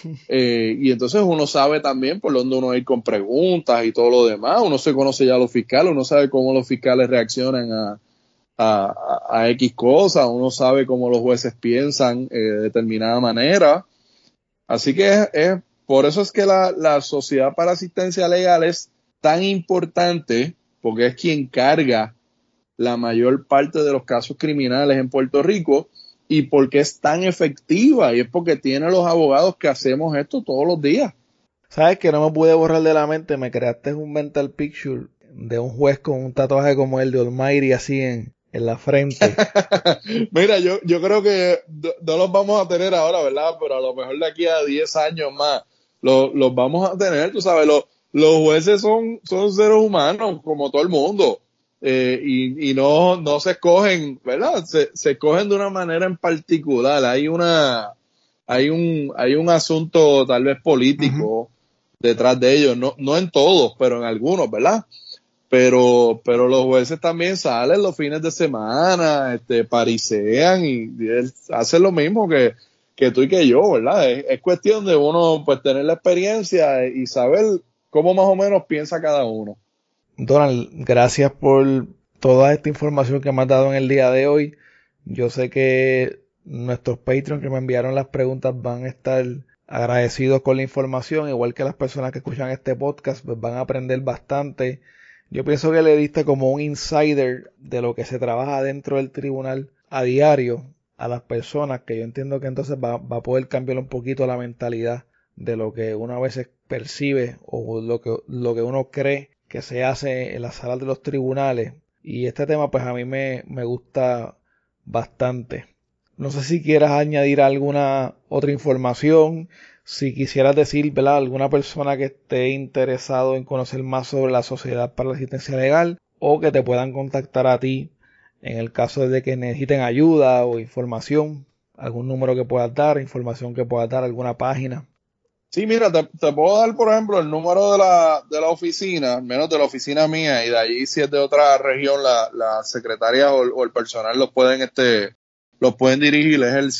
Y entonces uno sabe también por dónde uno ir con preguntas y todo lo demás. Uno se conoce ya a los fiscales, uno sabe cómo los fiscales reaccionan a X cosas, uno sabe cómo los jueces piensan de determinada manera. Así que por eso es que la Sociedad para Asistencia Legal es tan importante, porque es quien carga la mayor parte de los casos criminales en Puerto Rico y porque es tan efectiva, y es porque tiene los abogados que hacemos esto todos los días. ¿Sabes que no me pude borrar de la mente? Me creaste un mental picture de un juez con un tatuaje como el de Almighty así en la frente. Mira, yo creo que no los vamos a tener ahora, ¿verdad? Pero a lo mejor de aquí a 10 años más los vamos a tener, tú sabes, los jueces son seres humanos como todo el mundo. Y no se escogen, ¿verdad? Se escogen de una manera en particular. Hay un asunto tal vez político detrás de ellos, no en todos, pero en algunos, ¿verdad? Pero los jueces también salen los fines de semana, parisean y hacen lo mismo que tú y que yo, ¿verdad? Es cuestión de uno pues tener la experiencia y saber cómo más o menos piensa cada uno. Donald, gracias por toda esta información que me has dado en el día de hoy. Yo sé que nuestros Patreons que me enviaron las preguntas van a estar agradecidos con la información, igual que las personas que escuchan este podcast, pues van a aprender bastante. Yo pienso que le diste como un insider de lo que se trabaja dentro del tribunal a diario a las personas, que yo entiendo que entonces va a poder cambiar un poquito la mentalidad de lo que uno a veces percibe o lo que uno cree que se hace en las salas de los tribunales. Y este tema pues a mí me gusta bastante. No sé si quieras añadir alguna otra información, Si quisieras decir, ¿verdad?, alguna persona que esté interesado en conocer más sobre la Sociedad para la Asistencia Legal o que te puedan contactar a ti en el caso de que necesiten ayuda o información, algún número que puedas dar, información que puedas dar, alguna página. Sí, mira, te puedo dar, por ejemplo, el número de la oficina, al menos de la oficina mía, y de allí si es de otra región, la secretaria o el personal los pueden dirigir, es el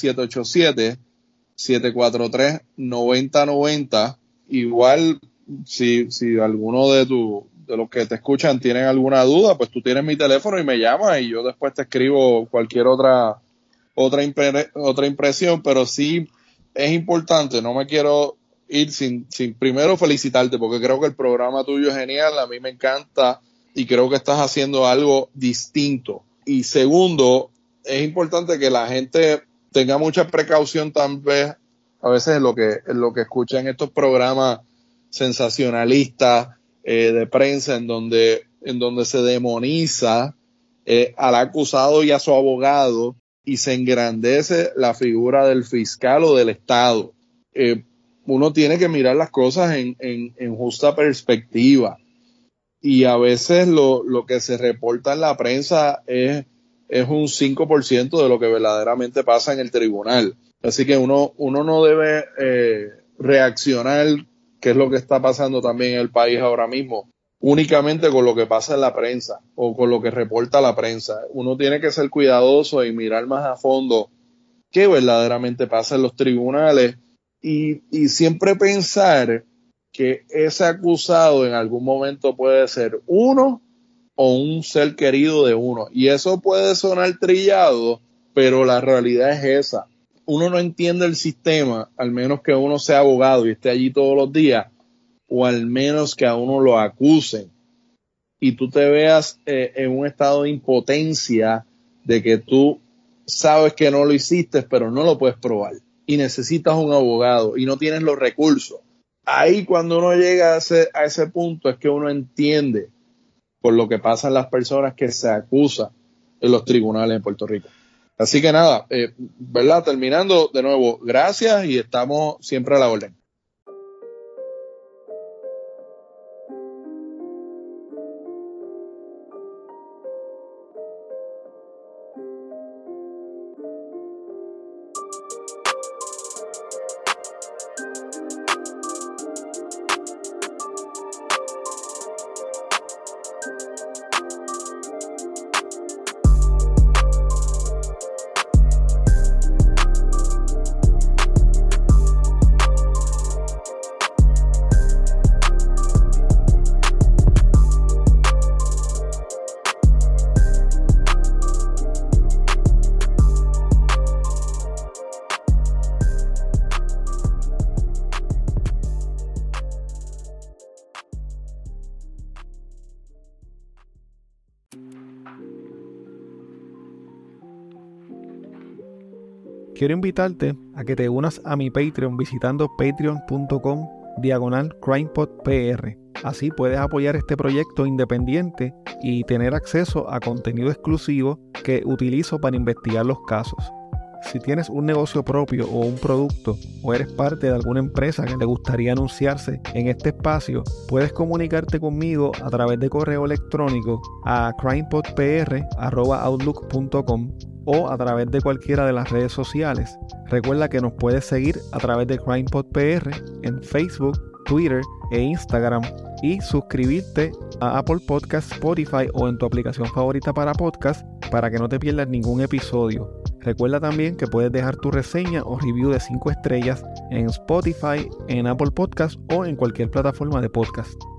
787-743-9090. Igual, si alguno de los que te escuchan tienen alguna duda, pues tú tienes mi teléfono y me llamas y yo después te escribo cualquier otra impresión, pero sí es importante, no me quiero ir sin primero felicitarte, porque creo que el programa tuyo es genial, a mí me encanta y creo que estás haciendo algo distinto. Y segundo, es importante que la gente tenga mucha precaución también a veces en lo que escucha en estos programas sensacionalistas de prensa en donde se demoniza al acusado y a su abogado y se engrandece la figura del fiscal o del Estado. Uno tiene que mirar las cosas en justa perspectiva, y a veces lo que se reporta en la prensa es un 5% de lo que verdaderamente pasa en el tribunal. Así que uno no debe reaccionar, que es lo que está pasando también en el país ahora mismo, únicamente con lo que pasa en la prensa o con lo que reporta la prensa. Uno tiene que ser cuidadoso y mirar más a fondo qué verdaderamente pasa en los tribunales y siempre pensar que ese acusado en algún momento puede ser uno o un ser querido de uno. Y eso puede sonar trillado, pero la realidad es esa. Uno no entiende el sistema, al menos que uno sea abogado y esté allí todos los días, o al menos que a uno lo acusen y tú te veas en un estado de impotencia de que tú sabes que no lo hiciste, pero no lo puedes probar y necesitas un abogado y no tienes los recursos. Ahí cuando uno llega a ese punto es que uno entiende por lo que pasan las personas que se acusan en los tribunales en Puerto Rico. Así que nada, ¿verdad? Terminando de nuevo, gracias y estamos siempre a la orden. Quiero invitarte a que te unas a mi Patreon visitando patreon.com/CrimePodPR. Así puedes apoyar este proyecto independiente y tener acceso a contenido exclusivo que utilizo para investigar los casos. Si tienes un negocio propio o un producto, o eres parte de alguna empresa que te gustaría anunciarse en este espacio, puedes comunicarte conmigo a través de correo electrónico a crimepodpr@outlook.com o a través de cualquiera de las redes sociales. Recuerda que nos puedes seguir a través de CrimePodPR en Facebook, Twitter e Instagram, y suscribirte a Apple Podcast, Spotify o en tu aplicación favorita para podcast para que no te pierdas ningún episodio. Recuerda también que puedes dejar tu reseña o review de 5 estrellas en Spotify, en Apple Podcast o en cualquier plataforma de podcast.